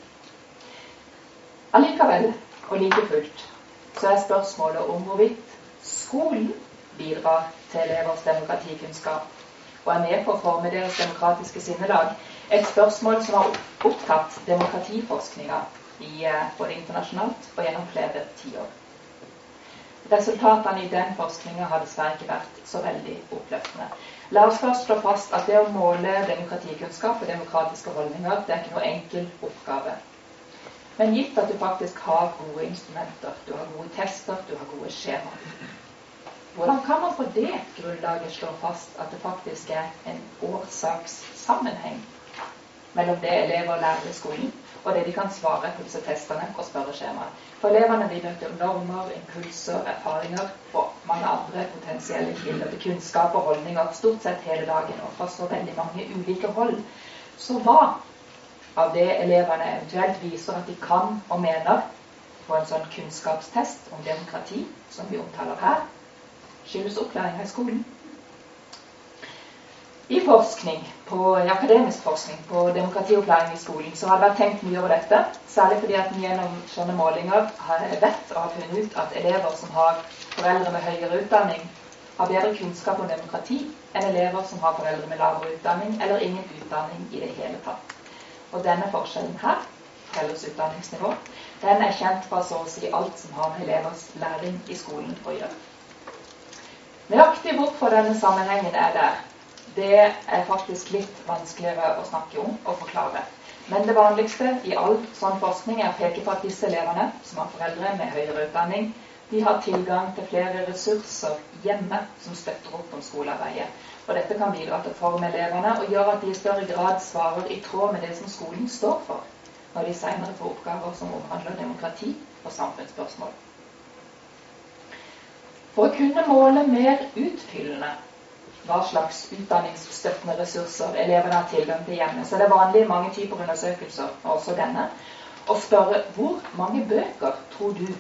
Allikevel, og like fullt, så er spørsmålet om hvorvidt skolen bidrar til elevers demokratikunnskap og er med på å forme deres demokratiske sinnelag, et spørsmål som har opptatt demokratiforskninga både internasjonalt og gjennom flere tiår. Resultatene i den forskningen har dessverre ikke vært så veldig oppløftende. La oss først slå fast at det å måle demokratikunnskap og demokratiske holdninger, det er ikke noe enkel oppgave. Men gitt at du faktisk har gode instrumenter, du har gode tester, du har gode skjemaer. Hvordan kan man på det grunnlaget slå fast at det faktisk er en årsakssammenheng mellom det elever lærer i skolen og det de kan svare på disse testene og spørreskjemaer? For elevene de møter normer, impulser, erfaringer og mange andre potensielle kilder til kunnskap og holdninger stort sett hele dagen og fra så veldig mange ulike hold. Så hva av det elevene eventuelt viser at de kan og mener på en sånn kunnskapstest om demokrati som vi omtaler her, skyldes opplæringen i skolen? I akademisk forskning på demokratiopplæring i skolen så har det vært tenkt mye over dette, særlig fordi at vi gjennom sånne målinger har vet og har funnet ut at elever som har foreldre med høyere utdanning har bedre kunnskap om demokrati enn elever som har foreldre med lavere utdanning eller ingen utdanning i det hele tatt. Og denne forskjellen her, foreldres utdanningsnivå, den er kjent fra så å si alt som har med elevers læring i skolen å gjøre. Nøyaktig hvorfor denne sammenhengen er der, det er faktisk litt vanskeligere å snakke om og forklare. Men det vanligste i all sånn forskning er å peke på at disse elevene, som har foreldre med høyere utdanning, de har tilgang til flere ressurser hjemme som støtter opp om skolearbeidet. Og dette kan bidra til å forme elevene og gjøre at de i større grad svarer i tråd med det som skolen står for, når de senere får oppgaver som omhandler demokrati og samfunnsspørsmål. For å kunne måle mer utfyllende hva slags utdanningsstøttende ressurser elevene har tilgang til hjemme. Så det er vanlig i mange typer undersøkelser, også denne, å spørre hvor mange bøker tror du,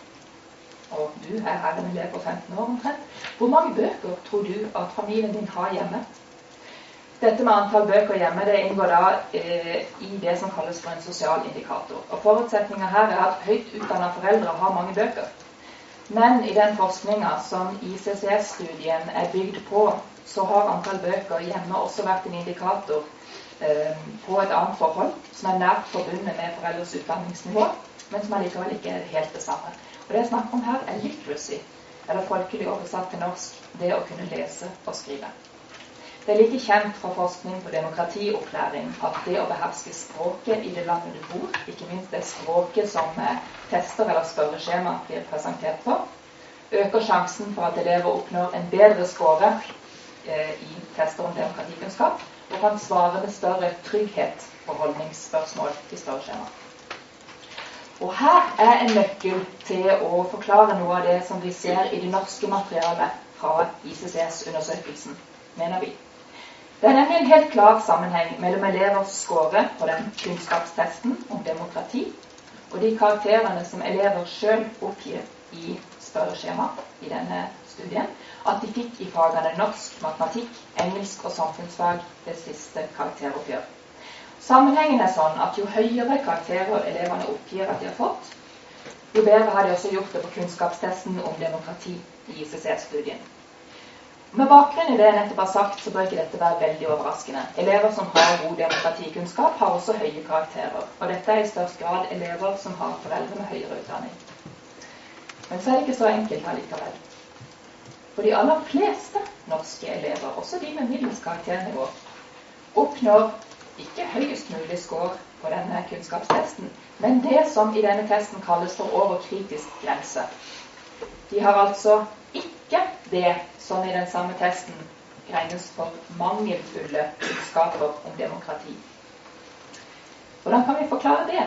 og du er her en elev på 15 år omtrent, hvor mange bøker tror du at familien din har hjemme? Dette med antall bøker hjemme, det inngår da i det som kalles for en sosial indikator. Og forutsetningen her er at høyt utdannede foreldre har mange bøker. Men i den forskningen som ICCS-studien er bygd på, så har antall bøker hjemme også vært en indikator på et annet forhold, som er nært forbundet med foreldres utdanningsnivå, men som allikevel ikke er helt det samme. Og det jeg snakker om her er literacy, eller folkelig oversatt til norsk, det å kunne lese og skrive. Det er like kjent fra forskning på demokratiopplæring at det å beherske språket i det landet du bor, ikke minst det språket som tester eller spørreskjema blir presentert på, øker sjansen for at elever oppnår en bedre score i tester om demokratikunnskap, og kan svare med større trygghet på holdningsspørsmål i spørreskjema. Og her er en nøkkel til å forklare noe av det som vi ser i det norske materialet fra ICCS-undersøkelsen, mener vi. Det er nemlig en helt klar sammenheng mellom elevers score på den kunnskapstesten om demokrati og de karakterene som elever selv oppgir i spørreskjema i denne studien, at de fikk i fagene norsk, matematikk, engelsk og samfunnsfag det siste karakteroppgjør. Sammenhengen er sånn at jo høyere karakterer elevene oppgir at de har fått, jo bedre har de også gjort det på kunnskapstesten om demokrati i ICCS-studien. Med bakgrunn i det jeg nettopp har sagt, så bør ikke dette være veldig overraskende. Elever som har god demokratikunnskap har også høye karakterer, og dette er i størst grad elever som har foreldre med høyere utdanning. Men så er det ikke så enkelt allikevel. For de aller fleste norske elever, også de med middels karakternivå, oppnår ikke høyest mulig score på denne kunnskapstesten, men det som i denne testen kalles for over kritisk grense. De har altså ikke det som i den samme testen regnes for mangelfulle kunnskaper om demokrati. Hvordan kan vi forklare det?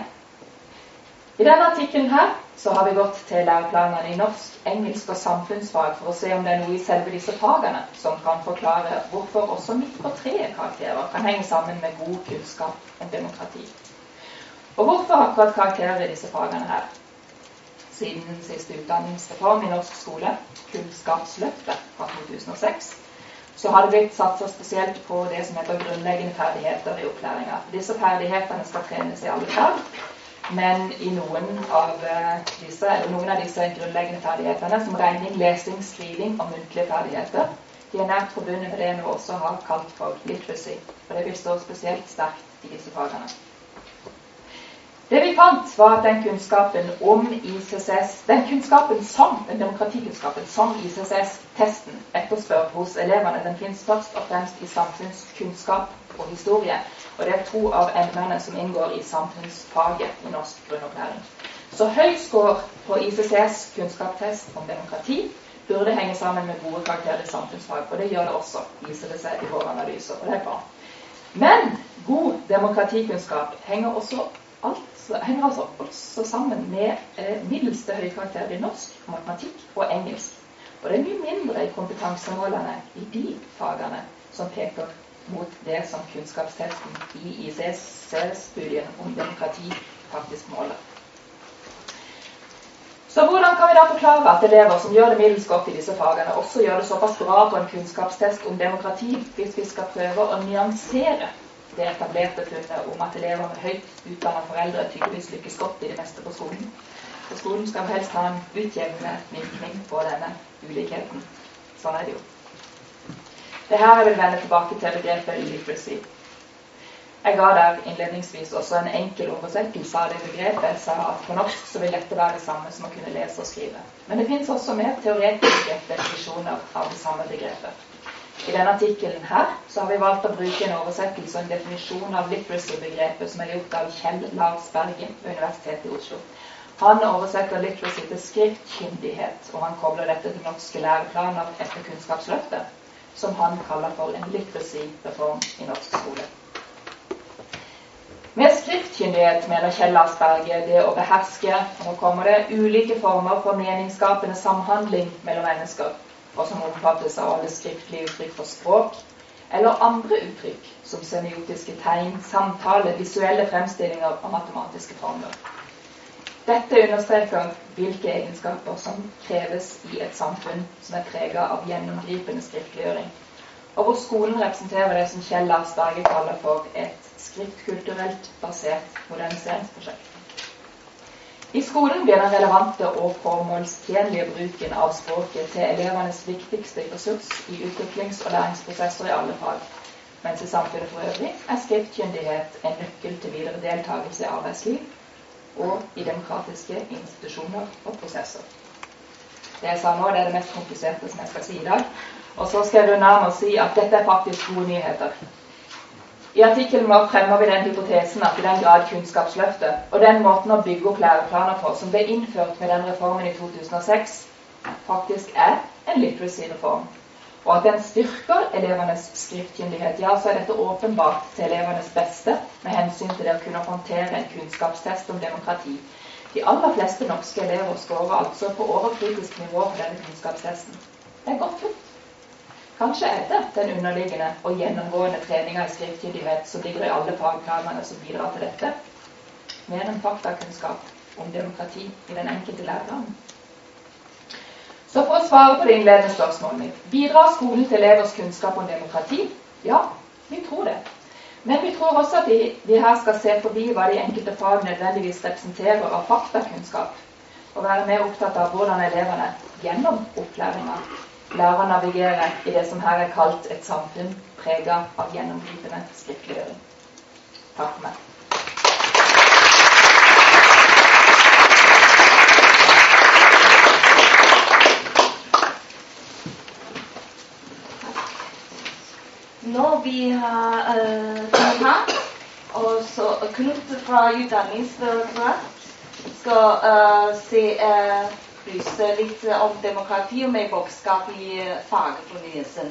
I denne artikkelen her så har vi gått til læreplanene i norsk, engelsk og samfunnsfag for å se om det er noe i selve disse fagene som kan forklare hvorfor også midt på 3 karakterer kan henge sammen med god kunnskap om demokrati. Og hvorfor akkurat karakterer i disse fagene her? Siden den siste utdanningsreform i norsk skole, Kunnskapsløftet fra 2006, så har det blitt satset spesielt på det som heter grunnleggende ferdigheter i opplæringen. Disse ferdighetene skal trenes i alle fag, men i noen av disse grunnleggende ferdighetene, som regning, lesing, skriving og muntlige ferdigheter, de er nært forbundet med det vi også har kalt for literacy, og det vil stå spesielt sterkt i disse fagene. Det vi fant var at den kunnskapen den demokratikunnskapen som ICCS-testen etterspør hos elevene, den finnes først og fremst i samfunnskunnskap og historie, og det er 2 av emnene som inngår i samfunnsfaget i norsk grunnopplæring. Så høy score på ICCS kunnskapstest om demokrati burde henge sammen med gode karakterer i samfunnsfag, og det gjør det også, viser det seg i våre analyser, og det er bra. Men god demokratikunnskap henger også sammen med middels til høy karakter i norsk, matematikk og engelsk. Og det er mye mindre i kompetansemålene i de fagene som peker mot det som kunnskapstesten i ICCS-studien om demokrati faktisk måler. Så hvordan kan vi da forklare at elever som gjør det middels godt i disse fagene, også gjør det såpass bra på en kunnskapstest om demokrati, hvis vi skal prøve å nyansere det etablerte funnet om at elever med høyt utdannede foreldre tydeligvis lykkes godt i det meste på skolen. Og skolen skal helst ha en utjevnende virkning på denne ulikheten. Sånn er det jo. Det her jeg vil vende tilbake til begrepet literacy. Jeg ga der innledningsvis også en enkel oversettelse av det begrepet. Jeg sa at på norsk så vil dette være det samme som å kunne lese og skrive. Men det finnes også mer teoretiske definisjoner av det samme begrepet. I denne artikkelen her så har vi valgt å bruke en oversettelse og en definisjon av literacy-begrepet som er gjort av Kjell Lars Bergen ved Universitetet i Oslo. Han oversetter literacy til skriftkyndighet, og han kobler dette til norske læreplaner etter Kunnskapsløftet, som han kaller for en literacy-reform i norsk skole. Med skriftkyndighet mener Kjell Lars Bergen det å beherske, og nå kommer det, ulike former for meningsskapende samhandling mellom mennesker. og som omfattes av alle skriftlige uttrykk for språk, eller andre uttrykk som semiotiske tegn, samtale, visuelle fremstillinger og matematiske formler. Dette understreker hvilke egenskaper som kreves i et samfunn som preget av gjennomgripende skriftliggjøring, og hvor skolen representerer det som Kjell Lars Berge kaller for et skriftkulturelt basert moderniseringsprosjekt. I skolen blir den relevante og formålstjenlige bruken av språket til elevenes viktigste ressurs i utviklings- og læringsprosesser i alle fag, mens i samfunnet for øvrig skriftkyndighet en nøkkel til videre deltakelse i arbeidsliv og i demokratiske institusjoner og prosesser. Det jeg sa nå, det det mest kompliserte som jeg skal si i dag. Og så skal jeg runde av med å si at dette faktisk gode nyheter. I artikkelen vår fremmer vi den hypotesen at i den grad kunnskapsløftet og den måten å bygge opp læreplaner på som ble innført med den reformen i 2006, faktisk en literacy-reform, og at den styrker elevenes skriftkyndighet, ja, så dette åpenbart til elevenes beste med hensyn til det å kunne håndtere en kunnskapstest om demokrati. De aller fleste norske elever scorer altså på overkritisk nivå på denne kunnskapstesten. Det godt gjort. Kanskje det den underliggende og gjennomgående treninga i skriftkyndighet som ligger i alle fagplanene som bidrar til dette, mer enn faktakunnskap om demokrati i den enkelte læreplanen. Så for å svare på det innledende spørsmålet mitt, bidrar skolen til elevers kunnskap om demokrati? Ja, vi tror det. Men vi tror også at vi her skal se forbi hva de enkelte fag nødvendigvis representerer av faktakunnskap, og være mer opptatt av hvordan elevene gjennom opplæringen lærer å navigere i det som her kalt et samfunn preget av gjennomgripende skriftliggjøring. Takk for meg. Nå vi har her, og så Knut fra Utdanningsdirektoratet skal belyse litt om demokrati og medborgerskap i fagfornyelsen.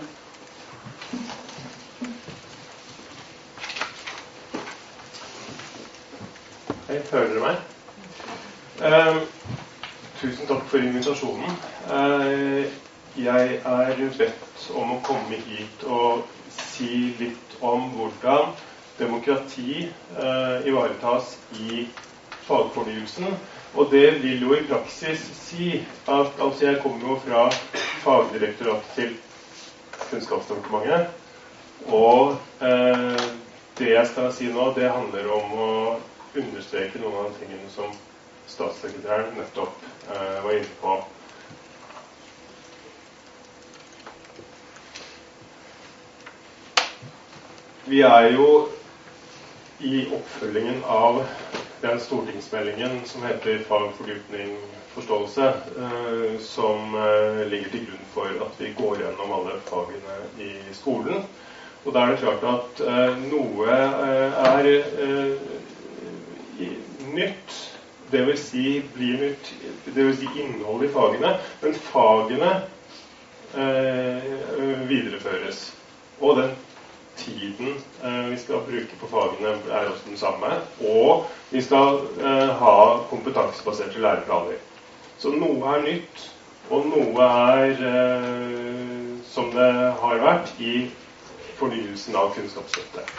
Hei, hører dere meg? Tusen takk for invitasjonen. Jeg bedt om å komme hit og si litt om hvordan demokrati ivaretas i fagfornyelsen. Og det vil jo i praksis si at jeg kommer jo fra fagdirektoratet til Kunnskapsdepartementet. Og det jeg skal si nå, det handler om å understreke noen av de tingene som statssekretæren nettopp var inne på. Vi jo i oppfølgingen av den stortingsmeldingen som heter Fagfordypning forståelse, som ligger til grunn for at vi går gjennom alle fagene i skolen. Og da det klart at noe nytt, det vil si blir nytt, det vil si innhold i fagene, men fagene videreføres. Og den tiden vi skal bruke på fagene også den samme, og vi skal ha kompetansebaserte læreplaner. Så noe nytt, og noe som det har vært i fornyelsen av kunnskapsstøtte.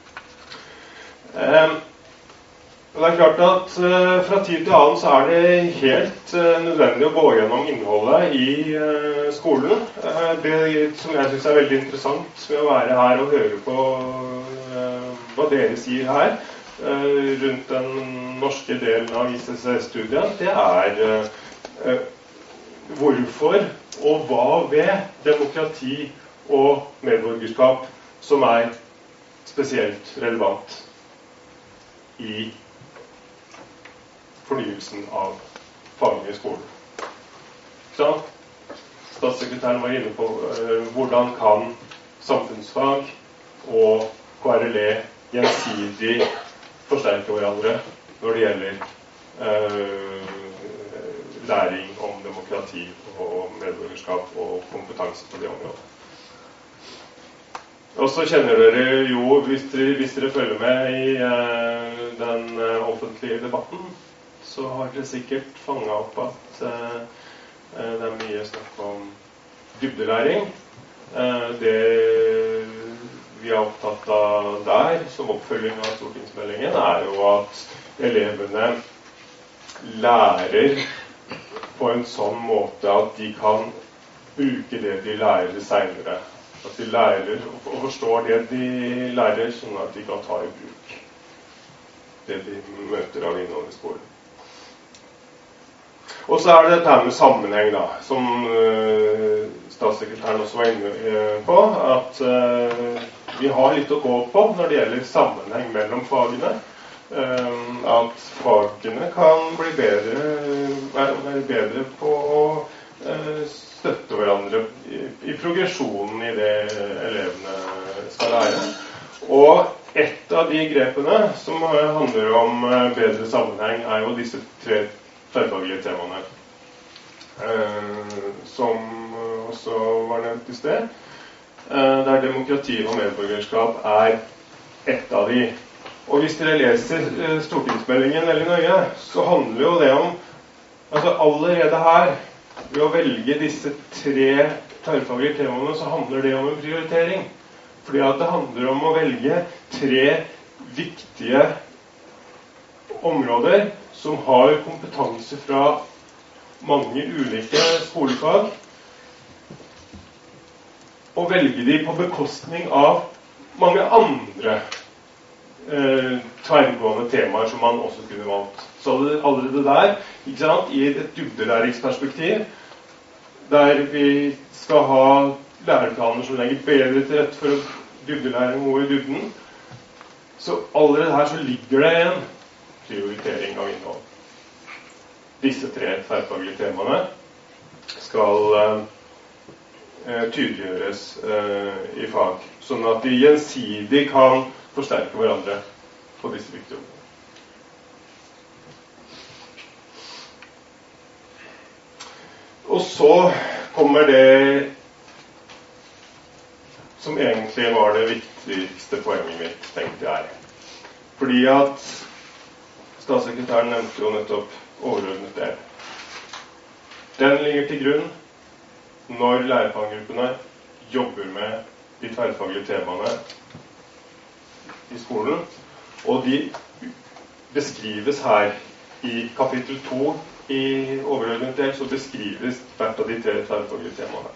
Og det klart at fra tid til annen så det helt nødvendig å gå gjennom innholdet i skolen. Det som jeg synes veldig interessant med å være her og høre på hva dere sier her rundt den norske delen av ICC-studien, det hvorfor og hva ved demokrati og medborgerskap som spesielt relevant i fornyelsen av fagene i skolen. Så statssekretæren var inne på hvordan kan samfunnsfag og KRLE gjensidig forsterke hverandre når det gjelder læring om demokrati og medborgerskap og kompetanse på det området. Og så kjenner dere jo, hvis dere følger med i den offentlige debatten, så har dere sikkert fanget opp at det mye snakk om dybdelæring. Det vi er opptatt av der, som oppfølging av stortingsmeldingen, jo at elevene lærer på en sånn måte at de kan bruke det de lærer senere. At de lærer og forstår det de lærer, sånn at de kan ta i bruk det de møter av innhold i skolen. Og så det dette med sammenheng da, som statssekretæren også var inne på, at vi har litt å gå på når det gjelder sammenheng mellom fagene. At fagene kan bli være bedre på å støtte hverandre i progresjonen i det elevene skal lære. Og et av de grepene som handler om bedre sammenheng jo disse 3 tverrfaglige temaene, som også var nevnt i sted, der demokrati og medborgerskap et av de. Og hvis dere leser stortingsmeldingen veldig nøye, så handler jo det om, altså allerede her, ved å velge disse 3 tverrfaglige temaene, så handler det om en prioritering. Fordi at det handler om å velge 3 viktige områder som har kompetanse fra mange ulike skolefag, og velge de på bekostning av mange andre tverrgående temaer som man også kunne valgt. Så allerede der, ikke sant, i et dybdelæringsperspektiv, der vi skal ha læreplaner som legger bedre til rette for dybdelæring og i dybden, så allerede her så ligger det en prioritering av innhold. Disse 3 tverrfaglige temaene skal tydeliggjøres i fag, sånn at de gjensidig kan forsterke hverandre på disse viktige områdene. Og så kommer det som egentlig var det viktigste poenget mitt, tenkte jeg. Fordi at statssekretæren nevnte jo nettopp overordnet del. Den ligger til grunn når læreplangruppene jobber med de tverrfaglige temaene i skolen, og de beskrives her i kapittel 2 i overordnet del, så beskrives hvert av de 3 tverrfaglige temaene.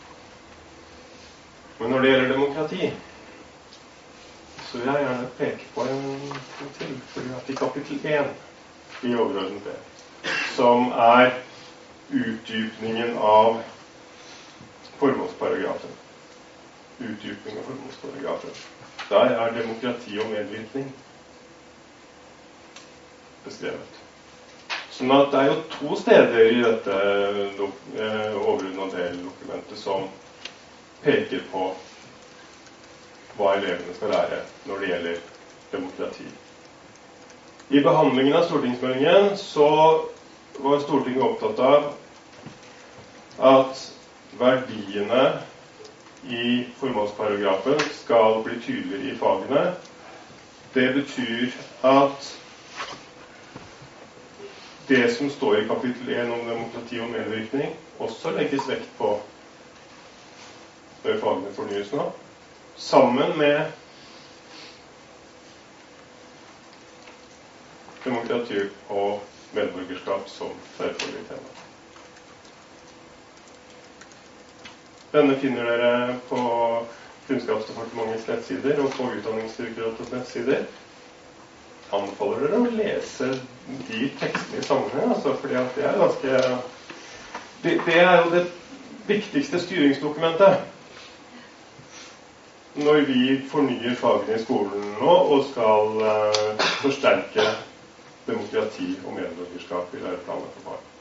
Men når det gjelder demokrati, så vil jeg gjerne peke på en til, fordi at i kapittel 1 i overordnet del, som utdypningen av formålsparagrafen. Utdypning av formålsparagrafen. Der demokrati og medvirkning beskrevet. Sånn at det jo 2 steder i dette overordnede deldokumentet som peker på hva elevene skal lære når det gjelder demokrati. I behandlingen av stortingsmeldingen så var Stortinget opptatt av at verdiene i formålsparagrafen skal bli tydeligere i fagene. Det betyr at det som står i kapittel 1 om demokrati og medvirkning også legges vekt på når fagene fornyes nå, sammen med demokrati og medborgerskap som tverrfaglig tema. Denne finner dere på Kunnskapsdepartementets nettsider og på Utdanningsdirektoratets nettsider. Anbefaler dere å lese de tekstene i sammenheng, altså, fordi at det ganske... Det jo det viktigste styringsdokumentet når vi fornyer fagene i skolen nå og skal forsterke demokrati og medborgerskap i læreplanen for barn.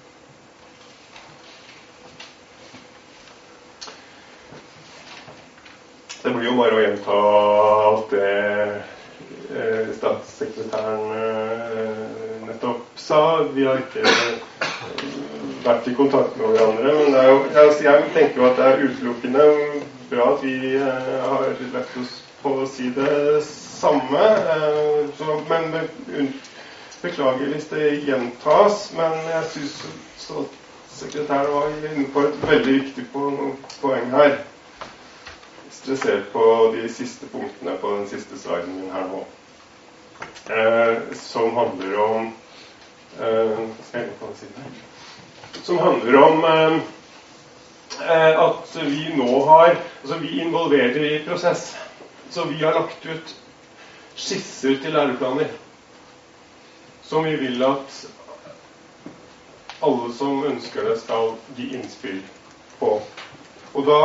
Det blir jo bare å gjenta alt det statssekretæren nettopp sa. Vi har ikke vært i kontakt med hverandre, men jeg tenker jo at det utelukkende bra at vi har lagt oss på å si det samme. Men beklager hvis det gjentas, men jeg synes Sekretæren var inne på et veldig viktig poeng her. Hvis dere ser på de siste punktene på den siste sliden min her nå, som handler om at vi nå har, altså vi involverer i prosess, så vi har lagt ut skisser til læreplaner, som vi vil at alle som ønsker det skal gi innspill på. Og da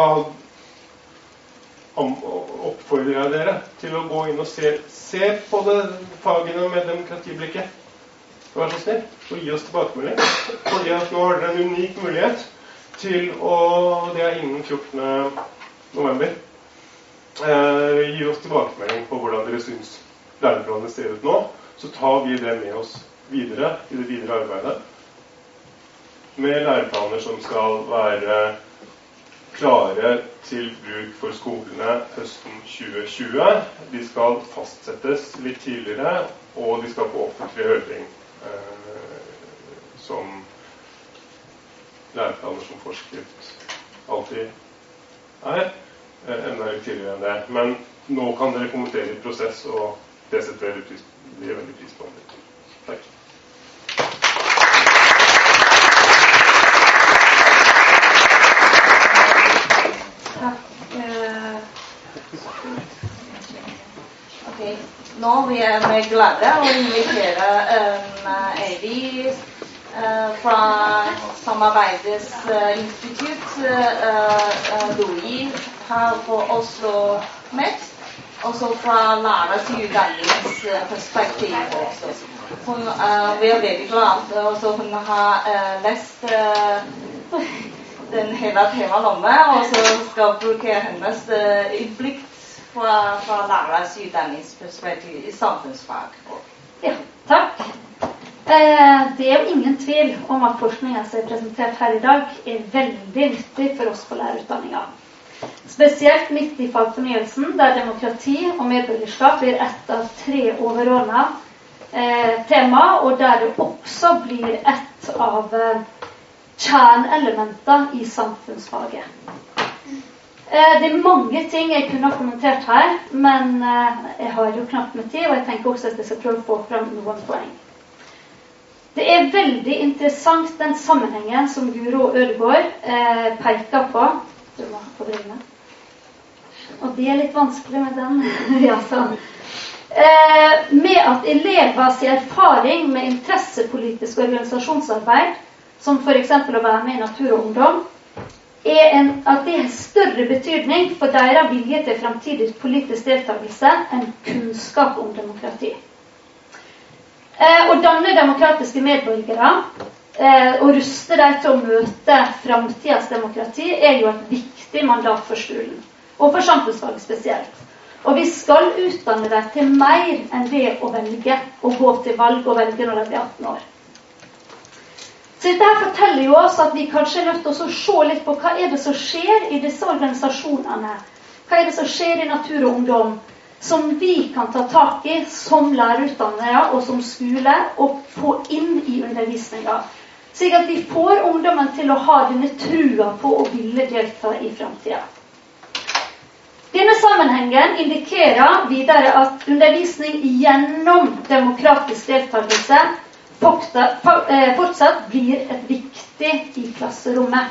oppfordrer jeg dere til å gå inn og se på det fagene med demokratiblikket. Vær så snill, og gi oss tilbakemelding. Fordi at nå har dere en unik mulighet til å, det er innen 14. november, gi oss tilbakemelding på hvordan dere synes læreplanene ser ut nå. Så tar vi det med oss videre i det videre arbeidet. Med læreplaner som skal være klare til bruk for skolene høsten 2020. De skal fastsettes litt tidligere, og de skal på offentlig høring som læreplaner som forskrift alltid er, enda litt tidligere enn det. Men nå kan dere kommentere i prosess, og det setter vi veldig pris på. Takk. Okay. Nå vil jeg glede å invitere Evi fra Samarbeidsinstitutt, Louis her på Oslo Met, også fra lærers utdanningsperspektiv også. Hun er veldig glad, og hun har lest den hele temaet, og så skal bruke hennes innblikk fra lærers utdanningsperspektiv i samfunnsfag. Ja, takk. Det er jo ingen tvil om at forskningen som er presentert her i dag er veldig nyttig for oss på lærerutdanningen. Spesielt midt i fagfornyelsen, der demokrati og medborgerskap blir ett av 3 overordnede tema, og der det også blir ett av kjernelementer i samfunnsfaget. Det er mange ting jeg kunne ha kommentert her, men jeg har jo knapt med tid, og jeg tenker også at jeg skal prøve å få frem noen poeng. Det er veldig interessant den sammenhengen som Guro Ødegård peker på. Du må få brillene. Og det er litt vanskelig med den. Ja, sånn. Med at elevers erfaring med interessepolitisk organisasjonsarbeid, som for eksempel å være med i Natur og Ungdom, at det har større betydning for deres vilje til fremtidig politisk deltakelse enn kunnskap om demokrati. Å danne demokratiske medborgere og ruste dem til å møte fremtidens demokrati er jo et viktig mandat for skolen, og for samfunnsfaget spesielt. Og vi skal utdanne dem til mer enn det å velge, og gå til valg og velge når de blir 18 år. Så dette her forteller jo oss at vi kanskje er nødt til å se litt på hva er det som skjer i disse organisasjonene. Hva er det som skjer i Natur og Ungdom, som vi kan ta tak i som lærerutdannere og som skole, og få inn i undervisningen. Slik at vi får ungdommen til å ha denne trua på å ville delta i fremtiden. Denne sammenhengen indikerer videre at undervisning gjennom demokratisk deltakelse fortsatt blir et viktig i klasserommet.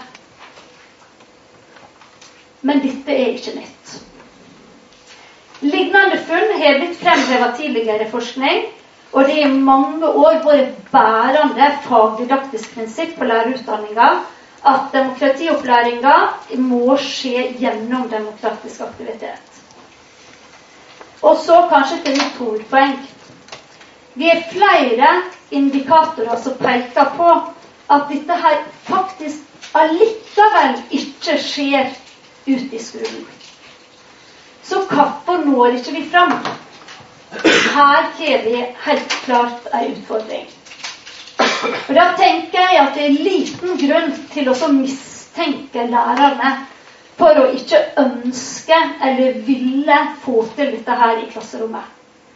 Men dette er ikke nytt. Lignende funn har blitt fremhevet tidligere forskning, og det er i mange år vært bærende fagdidaktisk prinsipp på lærerutdanningen at demokratiopplæringen må skje gjennom demokratisk aktivitet. Og så kanskje til mitt hovedpoeng. Vi har flere indikatorer som peker på at dette her faktisk allikevel ikke skjer ut i skolen. Så hvorfor når ikke vi fram? Her har vi helt klart en utfordring. Og da tenker jeg at det er liten grunn til å mistenke lærerne for å ikke ønske eller ville få til dette her i klasserommet.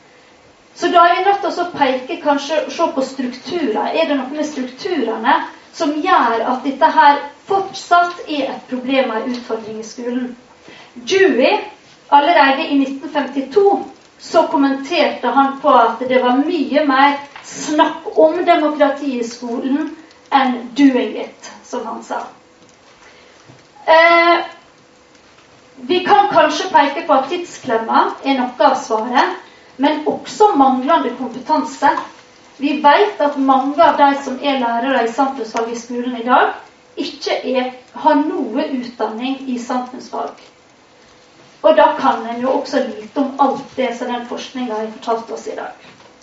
Så da er vi nødt til å peke, kanskje se på strukturer. Er det noe med strukturene som gjør at dette her fortsatt er et problem og en utfordring i skolen. Dewey, allerede i 1952, så kommenterte han på at det var mye mer snakk om demokrati i skolen enn doing it, som han sa. Vi kan kanskje peke på at tidsklemma er noe av svaret, men også manglende kompetanse. Vi vet at mange av de som er lærere i samfunnsfag i skolen i dag, ikke har noe utdanning i samfunnsfag. Og da kan en jo også lite om alt det som den forskningen har fortalt oss i dag.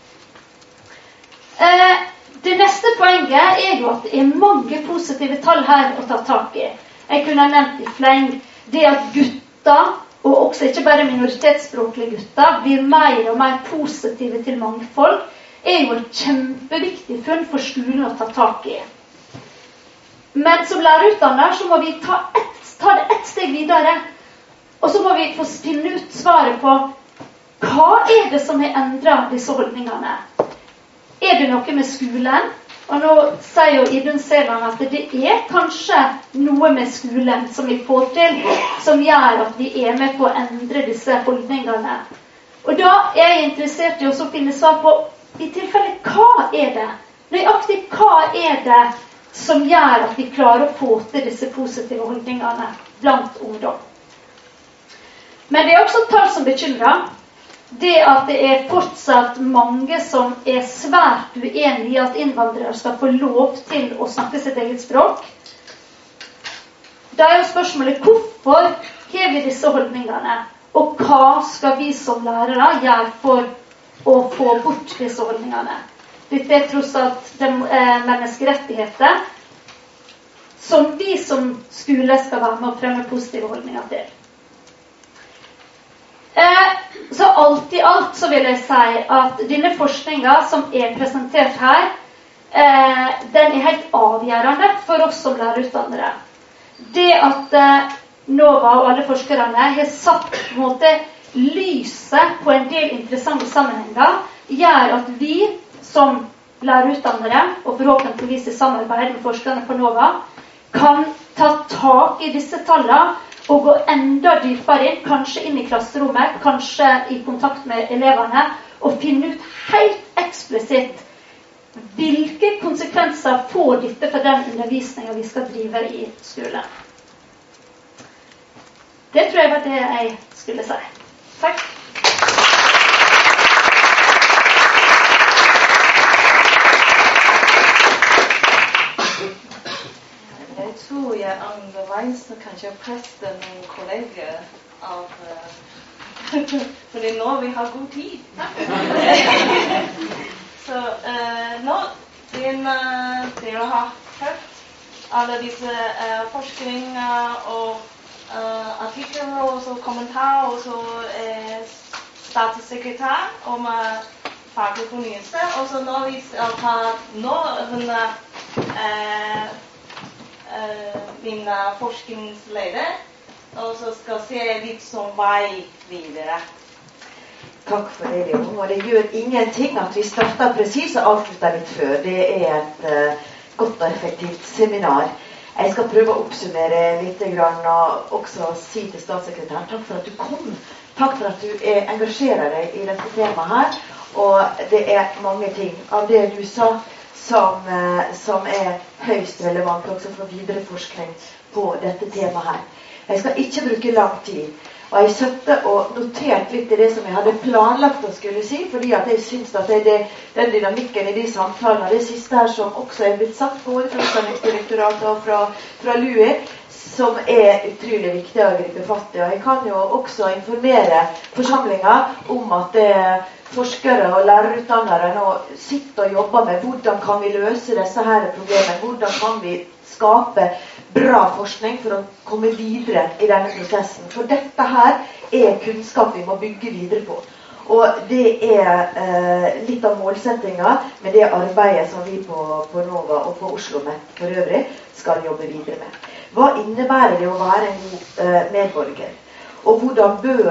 Det neste poenget er jo at det er mange positive tall her å ta tak i. Jeg kunne ha nevnt i fleng det at gutter, og også ikke bare minoritetsspråklige gutter, blir mer og mer positive til mangfold, er jo et kjempeviktig funn for skolen å ta tak i. Men som lærerutdanner så må vi ta det ett steg videre, og så må vi få finne ut svaret på hva er det som har endret disse holdningene. Er det noe med skolen? Og nå sier jo Idun Seland at det er kanskje noe med skolen som vi får til, som gjør at vi er med på å endre disse holdningene. Og da er jeg interessert i å finne svar på, i tilfelle, hva er det? Nøyaktig hva er det som gjør at vi klarer å få til disse positive holdningene blant ungdom? Men det er også tall som bekymrer. Det at det er fortsatt mange som er svært uenige i at innvandrere skal få lov til å snakke sitt eget språk. Da er jo spørsmålet, hvorfor har vi disse holdningene? Og hva skal vi som lærere gjøre for å få bort disse holdningene? Dette er tross alt menneskerettigheter som vi som skole skal være med å fremme positive holdninger til. Så alt i alt så vil jeg si at denne forskningen som er presentert her, den er helt avgjørende for oss som lærerutdannere. Det at NOVA og alle forskerne har satt på en måte lyset på en del interessante sammenhenger, gjør at vi som lærerutdannere, og forhåpentligvis i samarbeid med forskerne på NOVA, kan ta tak i disse tallene og gå enda dypere inn, kanskje inn i klasserommet, kanskje i kontakt med eleverne, og finne ut helt eksplisitt hvilke konsekvenser får dette for den undervisningen vi skal drive i skolen. Det tror jeg var det jeg skulle si. Takk. Jeg tror jeg underveis kanskje preste noen kolleger av fordi nå vi har god tid. Så nå dere har hørt alle disse forskninger og artikler og så kommentarer og så statssekretær om faglig fornyelse. Og så når vi tar min forskningsleder, og så skal se litt som vei videre. Takk for det, Leon. Og det gjør ingenting at vi starter precis og avslutter litt før. Det er et godt og effektivt seminar. Jeg skal prøve å oppsummere litt og også si til statssekretæren, takk for at du kom. Takk for at du engasjerer deg i dette temaet her. Og det er mange ting av det du sa som er høyst relevant også for videre forskning på dette temaet her. Jeg skal ikke bruke lang tid, og jeg satte og notert litt i det som jeg hadde planlagt å skulle si, fordi at jeg synes at det er den dynamikken i de samtalene, det siste her som også er blitt sagt både fra Utdanningsdirektoratet og fra LUI, som er utrolig viktig å gripe fatt i. Og jeg kan jo også informere forsamlingen om at forskere og lærerutdannere nå sitter og jobber med hvordan kan vi løse disse her problemene, hvordan kan vi skape bra forskning for å komme videre i denne prosessen. For dette her er kunnskap vi må bygge videre på. Og det er litt av målsettingen med det arbeidet som vi på NOVA og på OsloMet for øvrig skal jobbe videre med. Hva innebærer det å være en god medborger? Og hvordan bør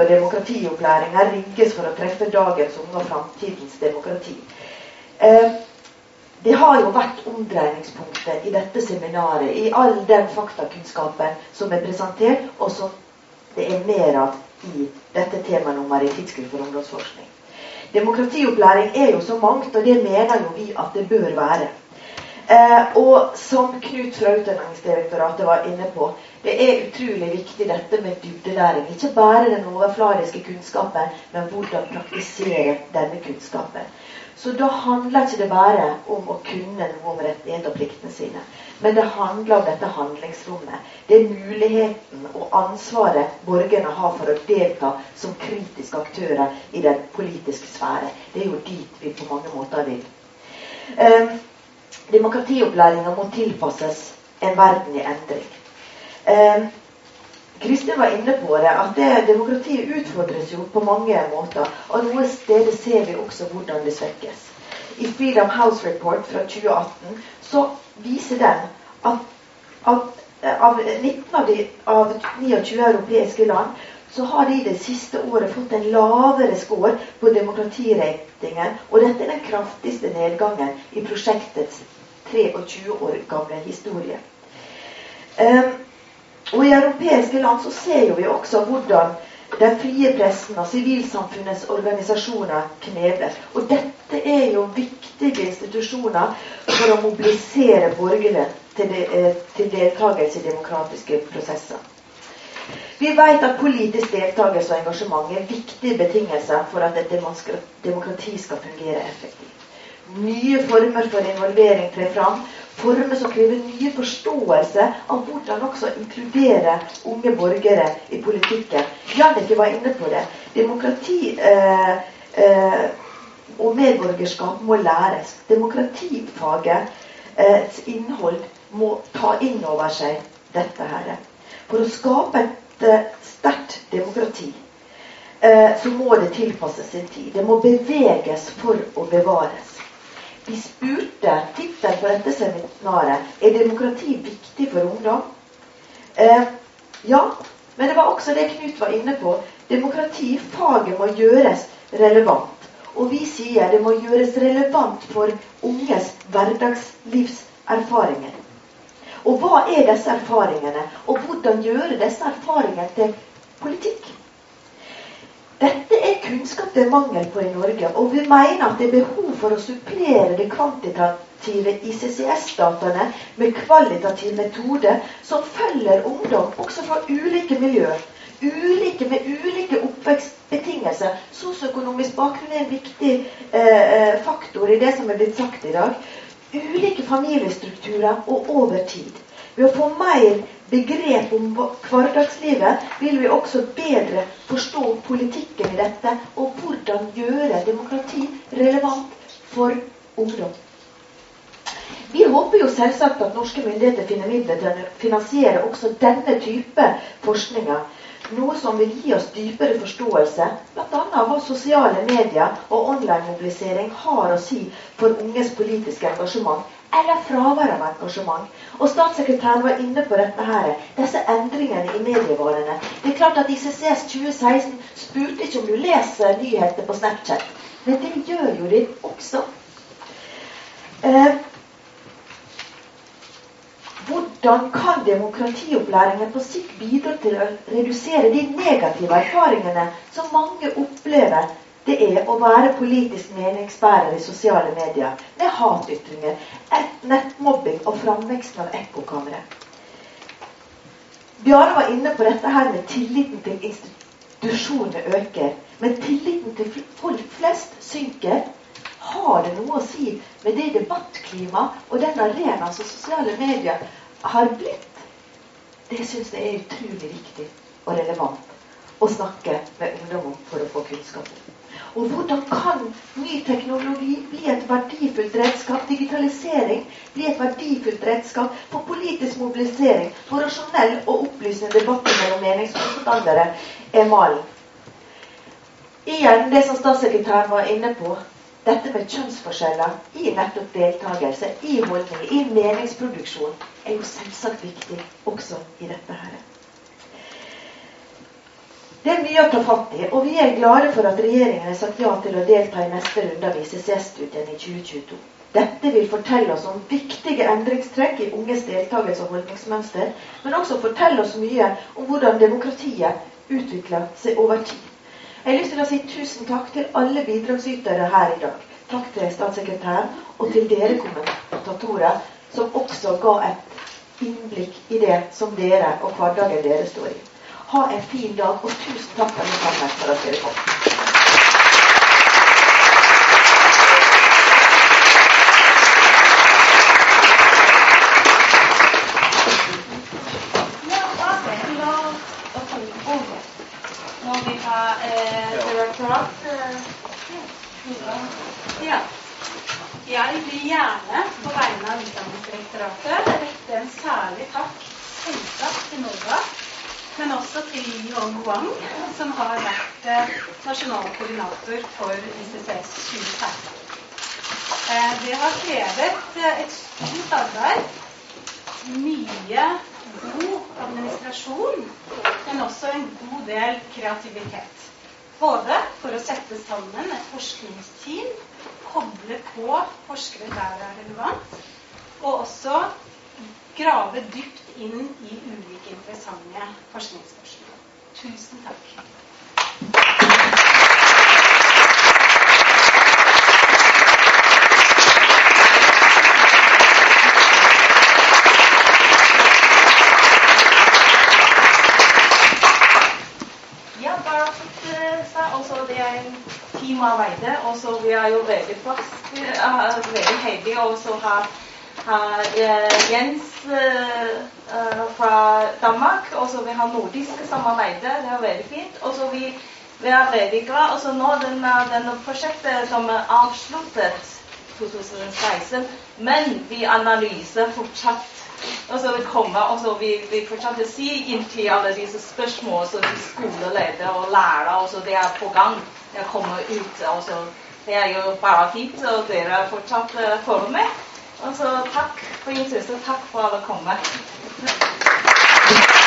demokratiopplæringen rigges for å treffe dagens unge og fremtidens demokrati? det har jo vært omdreiningspunktet i dette seminaret, i all den faktakunnskapen som presentert, og som det mer av i dette temanummeret i Tidsskrift for ungdomsforskning. Demokratiopplæring jo så mangt, og det mener jo vi at det bør være. Og som Knut fra Utdanningsdirektoratet var inne på, det utrolig viktig dette med dybdelæring. Ikke bare den overfladiske kunnskapen, men hvordan praktisere denne kunnskapen. Så da handler ikke det bare om å kunne noe om rettigheter og pliktene sine, men det handler om dette handlingsrommet. Det muligheten og ansvaret borgerne har for å delta som kritiske aktører i den politiske sfære. Det jo dit vi på mange måter vil. Demokratiopplæringen må tilpasses en verden i endring. Kristin var inne på det, at demokratiet utfordres jo på mange måter, og noen steder ser vi også hvordan det svekkes. I Freedom House Report fra 2018 så viser den at av 19 av 29 europeiske land så har de det siste året fått en lavere score på demokratiratingen, og dette den kraftigste nedgangen i prosjektets 23 år gamle historie. Og i europeiske land så ser vi også hvordan den frie pressen og sivilsamfunnets organisasjoner knebler. Og dette jo viktige institusjoner for å mobilisere borgere til deltakelse i demokratiske prosesser. Vi vet at politisk deltakelse og engasjement viktige betingelser for at et demokrati skal fungere effektivt. Nye former for involvering trer fram, former som krever nye forståelse av hvordan også inkludere unge borgere i politikken. Jannicke var inne på det. Demokrati og medborgerskap må læres. Demokratifagets innhold må ta inn over seg dette her. For å skape et sterkt demokrati så må det tilpasse sin tid. Det må beveges for å bevares. Vi spurte tittelen på dette seminaret, demokrati viktig for ungdom? Ja, men det var også det Knut var inne på. Demokratifaget må gjøres relevant. Og vi sier det må gjøres relevant for unges hverdagslivserfaringer. Og hva disse erfaringene? Og hvordan gjøre disse erfaringene til politikk? Dette kunnskap det mangel på i Norge, og vi mener at det behov for å supplere det kvantitative ICCS-dataene med kvalitativ metode som følger ungdom også fra ulike miljøer, med ulike oppvekstbetingelser. Sosioøkonomisk bakgrunn en viktig faktor i det som blitt sagt i dag. Ulike familiestrukturer og over tid. Ved å få mer begrep om hverdagslivet vil vi også bedre forstå politikken i dette, og hvordan gjøre demokrati relevant for ungdom. Vi håper jo selvsagt at norske myndigheter finner midler til å finansiere også denne type forskninger, noe som vil gi oss dypere forståelse, blant annet av hva sosiale medier og online-mobilisering har å si for unges politiske engasjement, eller fravær av engasjement. Og statssekretæren var inne på dette her, disse endringene i medievarene. Det klart at ICCS 2016 spurte ikke om du leser nyheter på Snapchat, men det gjør jo det også. Hvordan kan demokratiopplæringen på sikt bidra til å redusere de negative erfaringene som mange opplever det å være politisk meningsbærer i sosiale medier, med hatytringer, nettmobbing og framveksten av ekkokamre? Bjarne var inne på dette her med tilliten til institusjonene øker, men tilliten til folk flest synker. Har det noe å si med det debattklima og den arena som sosiale medier har blitt? Det synes jeg utrolig viktig og relevant å snakke med ungdom for å få kunnskap. Og hvordan kan ny teknologi bli et verdifullt redskap, digitalisering bli et verdifullt redskap for politisk mobilisering, for rasjonell og opplysende debatter mellom meningsmotstandere malen. Igjen det som statssekretæren var inne på, dette med kjønnsforskjeller i nettopp deltakelse, i holdning, i meningsproduksjon, jo selvsagt viktig også i dette her. Det mye å ta fatt i, og vi glade for at regjeringen har sagt ja til å delta i neste runde av ICCS-studien i 2022. Dette vil fortelle oss om viktige endringstrekk i unges deltakelse og holdningsmønster, men også fortelle oss mye om hvordan demokratiet utvikler seg over tid. Jeg har lyst til å si tusen takk til alle bidragsytere her i dag. Takk til statssekretæren og til dere kommentatorer, som også ga et innblikk i det som dere og hverdagen dere står i. Ha en fin dag, og tusen takk alle sammen for at dere kom. Når vi har direktorat. Ja. Jeg vil gjerne på vegne av Utdanningsdirektoratet rette en særlig takk selvsagt til Norge, men også til Yuan Wang, som har vært nasjonal koordinator for ICCS 2016. Det har krevet et stort arbeid, mye god administrasjon, men også en god del kreativitet. Både for å sette sammen et forskningsteam, koble på forskere der det er relevant, og også grave dypt inn i ulike interessante forskningsspørsmål. Tusen takk. Det er en teamarbeid, og så vi er jo veldig veldig heldige, og så har Jens fra Danmark, og så vi har nordisk samarbeid, det er veldig fint, og så vi er veldig glad, og så nå denne prosjektet som er avsluttet 2016, men vi analyser fortsatt. Og så kommer, og så vi fortsatt å si inntil alle disse spørsmål som de skoleleder og lærere, og så det er på gang, det kommer ut, og så det er jo bare fint, og dere fortsatt følger med. Og så takk for interesse, takk for alle komme.